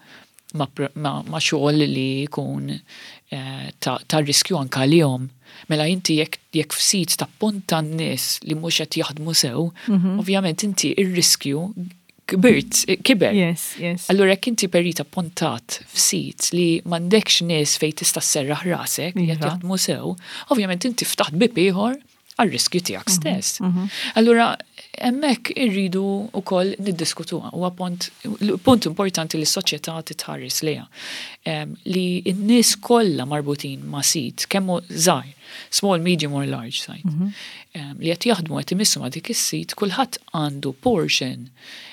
ma xogħol li jkun ta' riskju anke għalihom. Mela inti jekk f'sit tappunta n-nies li mhux qed jaħdmu sew, ovvjament inti ir-riskju kiber. Yes. Allura jekk inti perit appuntat f'sit li m'għandekx nies fejn tista' sserraħ rasek li qed jaħdmu sew, ovvjament inti ftaħt bib ieħor għal-riskju tiegħek stess. Allura hemmhekk irridu wkoll niddiskutuha. Huwa punt importanti li s-soċjetà titħares lejha. Li n-nies kollha marbutin ma' sit kemm żgħar, small, medium or large site. Li qed jaħdmu qed imissu ma' dik is-sit kulħadd għandu portion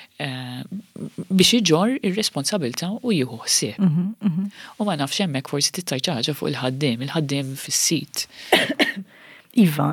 biex iġor ir-responsabilità u jieħu ħsieb. U ma nafx hemmhekk forsi tittajt ħaġa fuq il-ħaddiem fis-sit. Iva,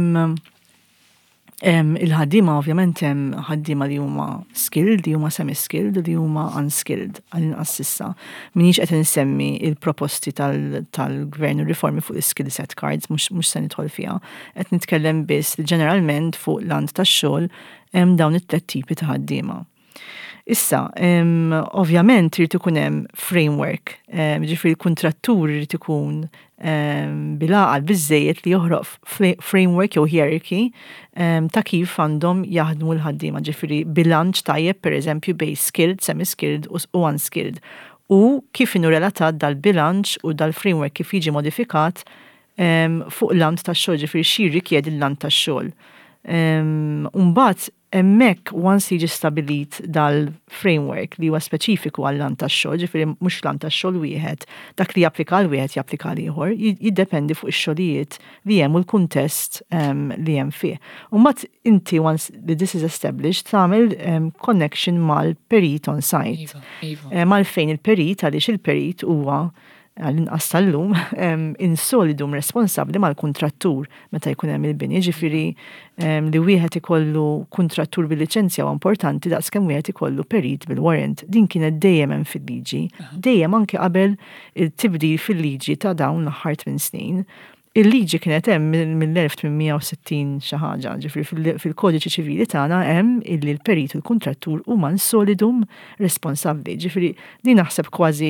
il-ħaddima ovvjament hemm ħaddima li huma skilled, li huma semi-skilled, li huma unskilled għal-inqas issa. Minix qed insemmi il-proposti tal-gvern u riformi fuq il-skill set cards, mhux se nidħol fiha. Qed nitkellem biss li ġeneralment fuq l-għand tax-xogħol hemm dawn it-tliet tipi ta' ħaddiema. Issa, ovvjament trid ikun hemm framework, ġifieri l-kuntrattur irid ikun bil-għaqal biżżejjed li joħroq framework jew hierarchy ta' kif għandhom jaħdmu l-ħaddiema, ġifieri bilanċ tajjeb pereżempju bejn skilled, semi-skilled u unskilled. U kif inhu relatat dal-bilanċ u dal-framework kif jiġi modifikat fuq l-għand tax-xogħol, ġifieri xi jirrikjedi l-għand tax-xogħol. Mbagħad hemmhekk once jiġi stabilit dal-framework li huwa speċifiku għall-għand tax-xogħol, ġifieri mhux l-għand tax-xogħol wieħed, dak li japplika l wieħed japplika l ieħor, jiddependi fuq ix-xogħlijiet li hemm u l-kuntest li hemm fih. U mbagħad inti once li this is established tagħmel connection mal-perit on site. Mal-fejn il-perit għaliex il-perit huwa għal-inqas tal-lum insolidum responsabbli mal-kuntrattur meta jkun hemm il-bini, ġifieri li wieħed ikollu kuntrattur bil-liċenzja huwa importanti daqskemm wieħed ikollu perit bil-warrant. Din kienet dejjem hemm fil-liġi, dejjem anke qabel il-tibdil fil-liġi ta' dawn l-aħħar 8 snin. Il-liġi kienet hemm mill-1860 xi ħaġa, ġifieri fil-kodiċi ċivili tagħna hemm illi l-perit u l-kuntrattur huma solidum responsabbli. Ġifieri din naħseb kważi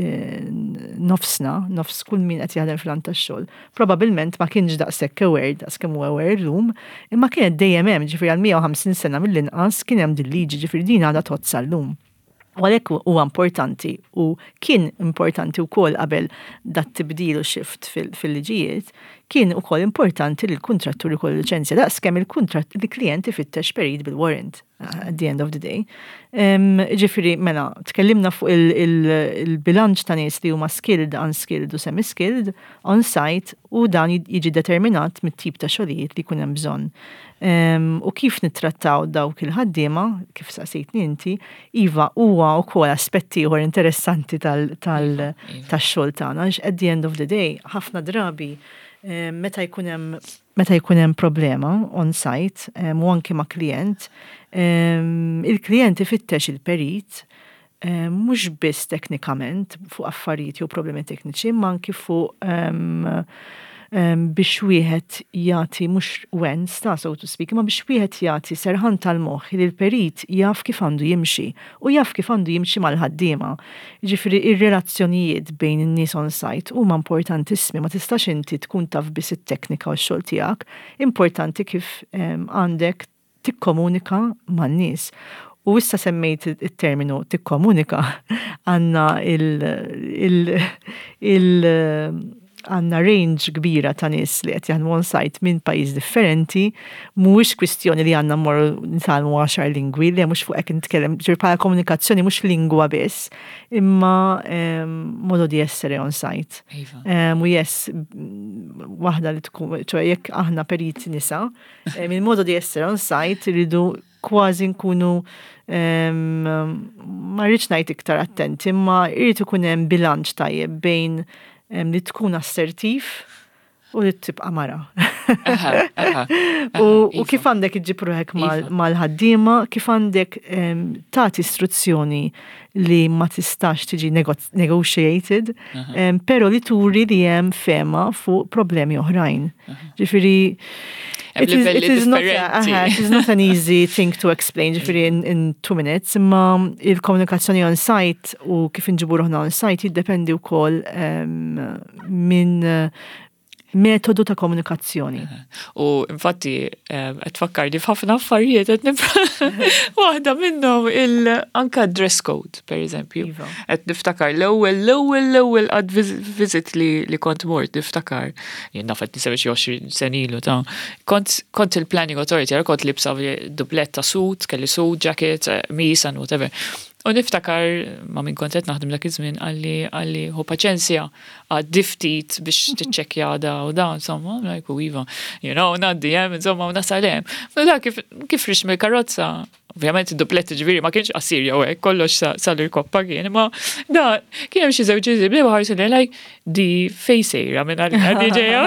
nofs kull min qed jaħdem fil-għand tax-xogħol. Probabbilment ma kienx daqshekk aware daqskemm huwa aware llum, imma kienet dejjem hemm, ġifieri għal 150 sena mill-inqas kien hemm din liġi, ġifieri din għadha tozza llum. U għalhekk huwa importanti u kien importanti wkoll qabel dat tibdil u shift fil-liġijiet, kien ukoll importanti li l-kuntrattur ikollu liċenzja daqskemm il-kuntratt il-klient ifittex perid bil-warrant at the end of the day. Ġifieri mela tkellimna fuq il-bilanċ ta' nies li huma skilled, unskilled u semi-skilled on-site u dan jiġi determinat mit-tip ta' xogħlijiet li jkun hemm bżonn. U kif nittrattaw dawk il-ħaddiema, kif saqsejtni inti, iva huwa wkoll aspetti ieħor interessanti tax-xogħol tagħna, at the end of the day ħafna drabi meta jkun hemm problema on site u anke ma' klient, il-klient ifittex il-perit mhux biss teknikament fuq affarijiet jew problemi tekniċi, ma anke fuq biex wieħed jagħti mhux wen sta so to speak, ma biex wieħed jagħti serħan tal-moħħ li l-perit jaf kif għandu jimxi u jaf kif għandu jimxi mal-ħaddiema. Ġifieri ir-relazzjonijiet bejn in-nies on site huma importantissimi, ma tistax inti tkun taf biss it-teknika u x-xogħol tiegħek, importanti kif għandek tikkomunika man-nies. U issa semmejt il-terminu tikkomunika għandna għandna range kbira ta' nies li qed jaħdmu on site minn pajjiż differenti, mhuwiex kwistjoni li għandna mmorru nitalmu 10 lingwi li mhux fuq hekk nitkellem bħala komunikazzjoni mhux lingwa biss, imma modo di essere on site. U waħda li tkun jekk aħna periti nisa, minn modo di essere on site iridu kważi nkunu ma rridx ngħid iktar attenti, imma irid ikun hemm bilanċ tajjeb bejn li tkun assertiv u li tibqa' mara. U kif għandek iġġib ruħek mal-ħaddiema, kif għandek tagħti istruzzjoni li ma tistax tiġi negotiated, però li turi li hemm fema fuq problemi oħrajn. Ġifieri it is not an easy thing to explain ġifieri in 2 minutes, imma il-komunikazzjoni on site u kif inġibu ruħna on site jiddependi wkoll minn metodu ta' komunikazzjoni. U infatti tfakkarni f'ħafna affarijiet qed waħda minnhom anka dress code, per eżempju. Qed niftakar l-ewwel għad visit li kont mort niftakar. Jien naf qed nisem xi 20 sen ilu ta' kont il-planning authority, kont libsa dublett ta' suit, kelli suit, jacket, mies and whatever. U niftakar ma minn kontet naħdem dak iż-żmien għalli hu paċenzja għad ftit biex tiċċekkja da u da, insomma, lajku iva, ngħaddi insomma, u nasal hemm. Da kif rix mill-karozza, ovvjament id-duplett ġifieri ma kienx qasir jew hekk, kollox sal il-koppa kien, imma da kien hemm xi żewġ iżib li ħarsu lej di fejsejra minn għalina di ġejja.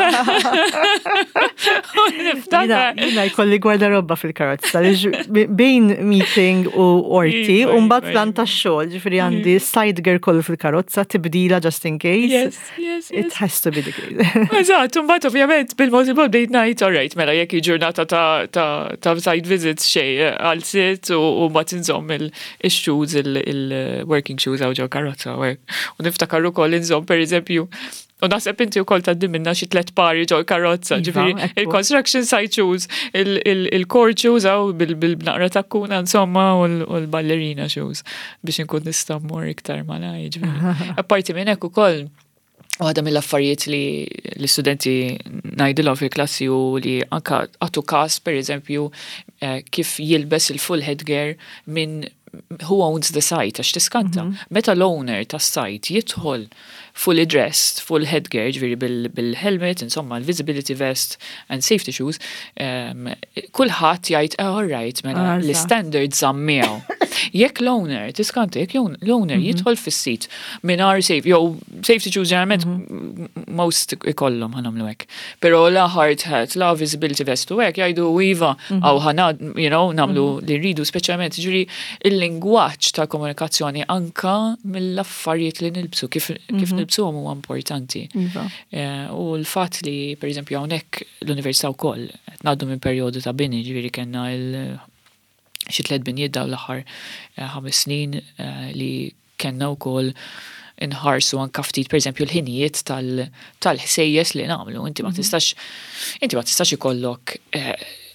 Jiena jkolli gwardarobba fil-karozza bejn meeting u orti u mbagħad plan tax-xogħol, ġifieri għandi side gear kollu fil-karozza tibdila just in case. Yes. It has to be the case. Eżatt, mbagħad ovvjament bil-mod bdejt ngħid alright, mela jekk ġurnata ta' site visits xejn għal u ma tinżomm il-shoes, il-working shoes għaw ġew karozza u niftakar ukoll inżomm per eżempju u naħseb inti wkoll tgħaddi minna xi 3 pari ġew karozza, ġifieri il-construction site shoes, il-court shoes għaw bil-bnaqra takkuna insomma u l-ballerina shoes biex inkun nista' mmur iktar malaj, ġifieri. Apparti minn hekk ukoll waħda mill-affarijiet li l-istudenti ngħidilhom fil-klassi u li anka għatu każ pereżempju kif jilbes il-full headgear minn who owns the site, għax tiskanta. Meta l-owner tas-site jidħol fully dressed, full headgear, ġviri bil-helmet, insomma, l-visibility vest and safety shoes, kulħadd jgħid, all right, mela l-standards zammijaw. Jekk l-owner, tiskanta, jekk l-owner jidħol fis-sit mingħajr safety shoes ġeneralment most ikollhom ħanamlu hekk. Però la hard hat, la visibility vest u hekk jgħidu iva aw ħanad, nagħmlu li rridu speċjalment ġiri il-lingwaġġ ta' komunikazzjoni anka mill-affarijiet li nilbsu kif nilbsuhom huwa importanti. U l-fatt li pereżempju hawnhekk l-università wkoll qed ngħaddu minn perjodu ta' bini, ġifieri kellna xi 3 binjiet dawn l-aħħar 5 snin li kellna wkoll inħarsu anka ftit pereżempju l-ħinijiet tal-ħsejjes li nagħmlu. Inti ma tistax ikollok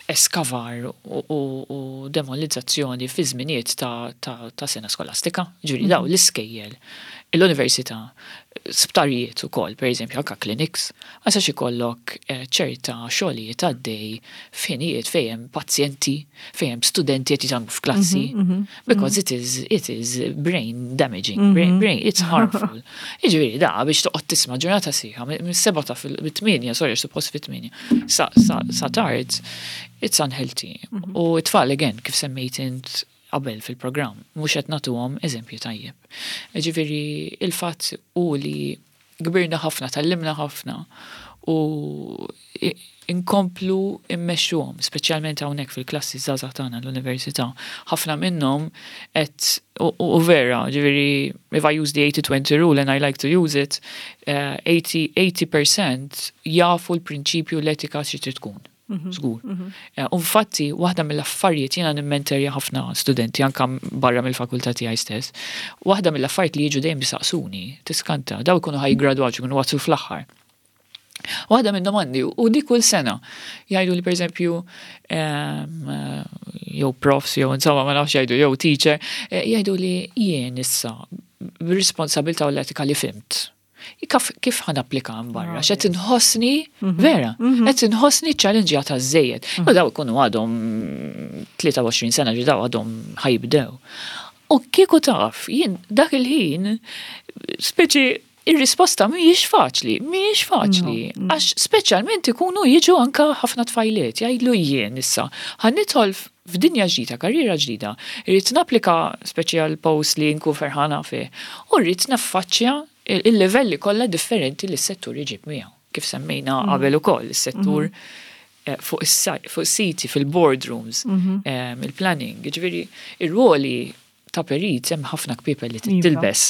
eskavar u demolizzazzjoni fi żminijiet ta' sena skolastika, ġuri daw l-iskejjel, l-università, sptarijiet ukoll, per eżempju, anka clinics, għasax ikollok ċerta xogħlijiet għaddej f'ħinijiet fejn pazjenti, fejn studenti qed jagħmlu f'klassi, because it is brain damaging, brain it's harmful. Jiġifieri da biex toqgħod tisma' ġurnata sieħa mis-7 ta' fit-8, sorry, suppost fit-8, sa tard, it's unhealthy. U t-tfal again kif semmejt int qabel fil-programm, mhux qed nagħtuhom eżempju tajjeb. Ġifieri il-fatt u li kbirna ħafna, tallimna ħafna u inkomplu immexxuhom, speċjalment hawnhekk fil-klassi żgħażagħ tagħna l-università. Ħafna minnhom qed u vera, ġifieri if I use the 80-20 rule and I like to use it, 80% jafu l-prinċipju l-etika xi trid tkun. Żgur. Infatti, waħda mill-affarijiet jiena nimmenterja ħafna studenti anke barra mill-fakultà tiegħi stess. Waħda mill-affarijiet li jiġu dejjem bisaqsuni, tiskanta, daw ikunu ħajgradwat ikunu waslu fl-aħħar. Waħda minnhom għandi u dik kull sena jgħidu li pereżempju jew profs jew insomma ma nafx jgħidu jew teacher jgħidu li jien issa bir-responsabilità u l-etika li fimt. Kif ħan applika barra? X'qed inħossni, vera, qed inħossni ċallenġjata żejjed. U daw ikunu għadhom 23 sena ġi daw għadhom ħajbdew. U kieku taf, jien dak il-ħin, speċi ir-risposta mhijiex faċli, għax speċjalment ikunu jiġu anka ħafna tfajliet, jgħidlu jien issa, ħannidħol f'dinja ġdida, karriera ġdida, irrid napplika speċjal post li nkun ferħana fih, u rrid naffaċċja il-livelli kollha differenti li s-settur iġib miegħu. Kif semmejna qabel ukoll is-settur fuq is-siti, fil-boardrooms, il-planning, jiġifieri ir-ruoli ta' perit hemm ħafna kpiepel li tilbes.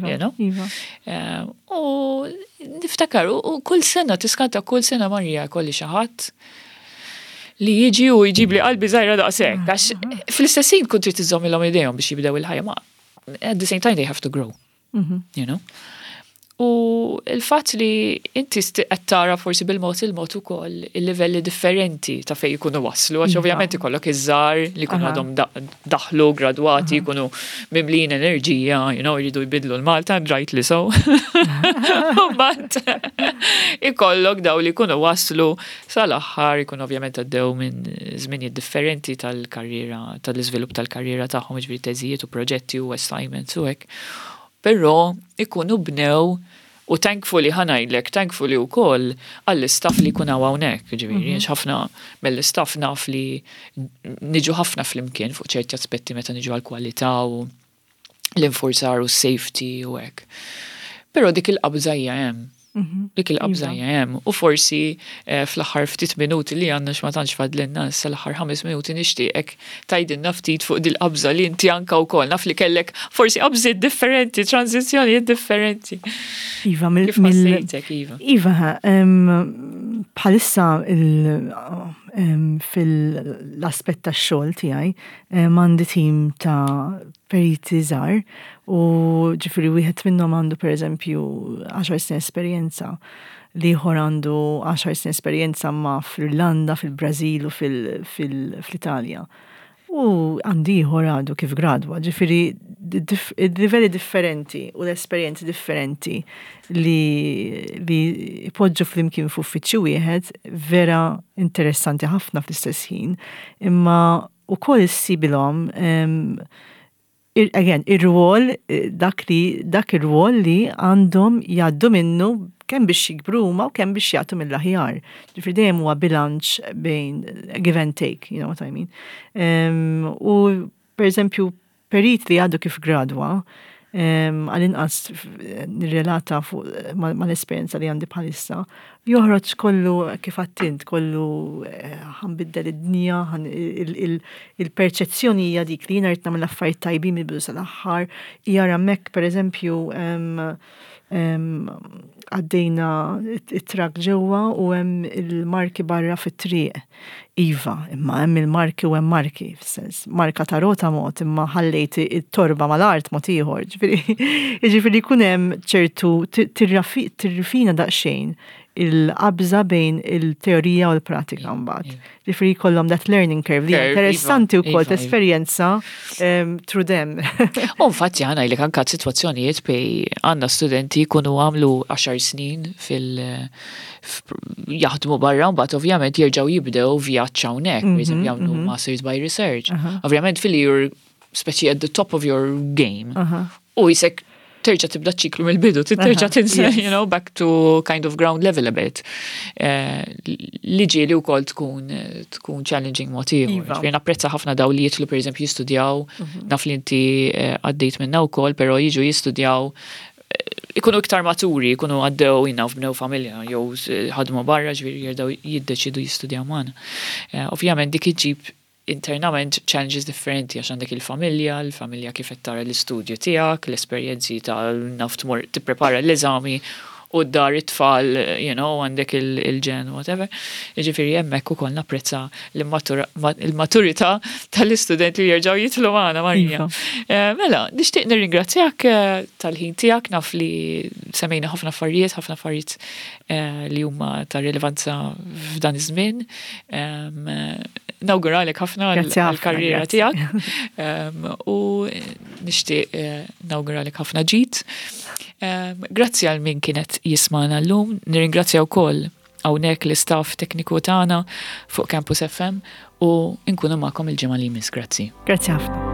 U niftakar u kull sena tiskanta kull sena Marija kolli xi ħadd li jiġi u jġib li qalbi żgħira daqshekk għax fl-istessin kont trid iżommilhom idejhom biex jibdew il-ħajja ma at the same time they have to grow. You know? U il-fatt li inti qed tara forsi bil-mod ukoll il-livelli differenti ta' fejn ikunu waslu, għax ovvjament ikollok iż-żgħar li jkunu għadhom daħlu gradwati, jkunu mimlin enerġija, jridu jbidlu l-Malta, rajt li sew. But ikollok daw li jkunu waslu sal-aħħar ikunu ovvjament għaddew minn żminijiet differenti tal-karriera, tal-iżvilupp tal-karriera tagħhom, ġifieri teżijiet u proġetti u assignments u hekk. Però ikunu bnew u thankfully u koll għall-istaff li kuna hawnhekk, ġifieri, ħafna mill-istaff naf li niġu ħafna flimkien fuq ċerti aspetti meta niġu għall-kwalità u l-infurzar u s-safety u hekk. Però dik il-qabżajja hemm. U forsi fl-aħħar ftit minuti li għandna x'ma tantx fadlinna issa l-aħħar 5 minuti nixtieqek tgħidilna ftit fuq dil-qabża li inti anke wkoll naf li kellek forsi qabżiet differenti, tranzizzjonijiet differenti. Iva, kif ħassejtek, Iva? Iva, bħalissa fil-aspett tax-xogħol tiegħi m'għandi tim ta' periti żgħar u ġifieri wieħed minnhom għandu pereżempju 10 snin esperjenza li ieħor għandu 10 snin esperjenza ma' fl-Irlanda, fil-Brażil u fl-Italja. U għandi ieħor għadu kif gradwa, ġifieri livelli differenti u l-esperjenzi differenti li ipoġġu flimkien f'uffiċċju wieħed vera interessanti ħafna fl-istess ħin, imma wkoll issibilhom again, ir-rwol, dak ir-rwol li għandhom jgħaddu minnu kemm biex jikbru huma u kemm biex jagħtu mill-aħjar. Ġifieri dejjem huwa bilanċ bejn give and take, you know what I mean. U pereżempju perit li għadu kif gradwa, għal-inqas nirrelata mal-esperjenza li għandi bħalissa, joħroġ kollu kif attint, kollu ħanbiddel id-dinja, il-perċezzjoni hija dik li jiena rrid nagħmel affarijiet tajbin mill-bidu sal-aħħar, jara hemmhekk pereżempju għaddejna it-trak ġewwa u hemm il-marki barra fit-triq. Iva, imma hemm il-marki u hemm marki, f'sens marka ta' rota mod, imma ħallejt it-torba mal-art mod ieħor. Ġifieri jkun hemm ċertu tirrifina daqsxejn il-qabża bejn il-teorija u l-pratika mbagħad. Ġifieri jkollhom that learning curve li interessanti wkoll tesperjenza through them. Infatti għana li kan sitwazzjonijiet bej għandna studenti jkunu għamlu 10 snin jaħdmu barra mbagħad ovvjament jerġgħu jibdew vjaġġ hawnhekk, pereżempju jagħmlu masters by research. Ovvjament fil-you're speċi at the top of your game. U jisek terġa' tibda ċiklu mill-bidu, terġa' tinsa, back to kind of ground level a bit. Liġi li wkoll tkun challenging mod ieħor. Ġifieri napprezza ħafna daw li jitlu pereżempju jistudjaw, naf li inti għaddejt minnha wkoll, però jiġu jistudjaw ikunu iktar maturi, ikunu għaddew bnew familja, jew ħadmu barra ġifieri jerdew jiddeċidu jistudjaw magħna. Ovvjament dik iġib internament challenges differenti għax għandek il-familja kif qed tara l-istudju tiegħek, l-esperjenzi naf tmur tipprepara l-eżami u d-dar it-tfal, għandek il-ġen, whatever. Ġifieri hemmhekk ukoll napprezza l-maturità tal-istudenti li jerġgħu jitlu magħna Marija. Mela, nixtieq nirringrazzjak tal-ħin tiegħek, naf li semmejna ħafna affarijiet li huma ta' rilevanza f'dan iż-żmien. Nawguralek ħafna l-karriera tiegħek u nixtieq nawguralek ħafna ġid. Grazzi għal min kienet jismana llum, nirringrazzja wkoll hawnhekk l-istaff tekniku tagħna fuq Campus FM u nkunu magħkom il-ġimgħa li jmiss. Grazzi. Grazzi ħafna.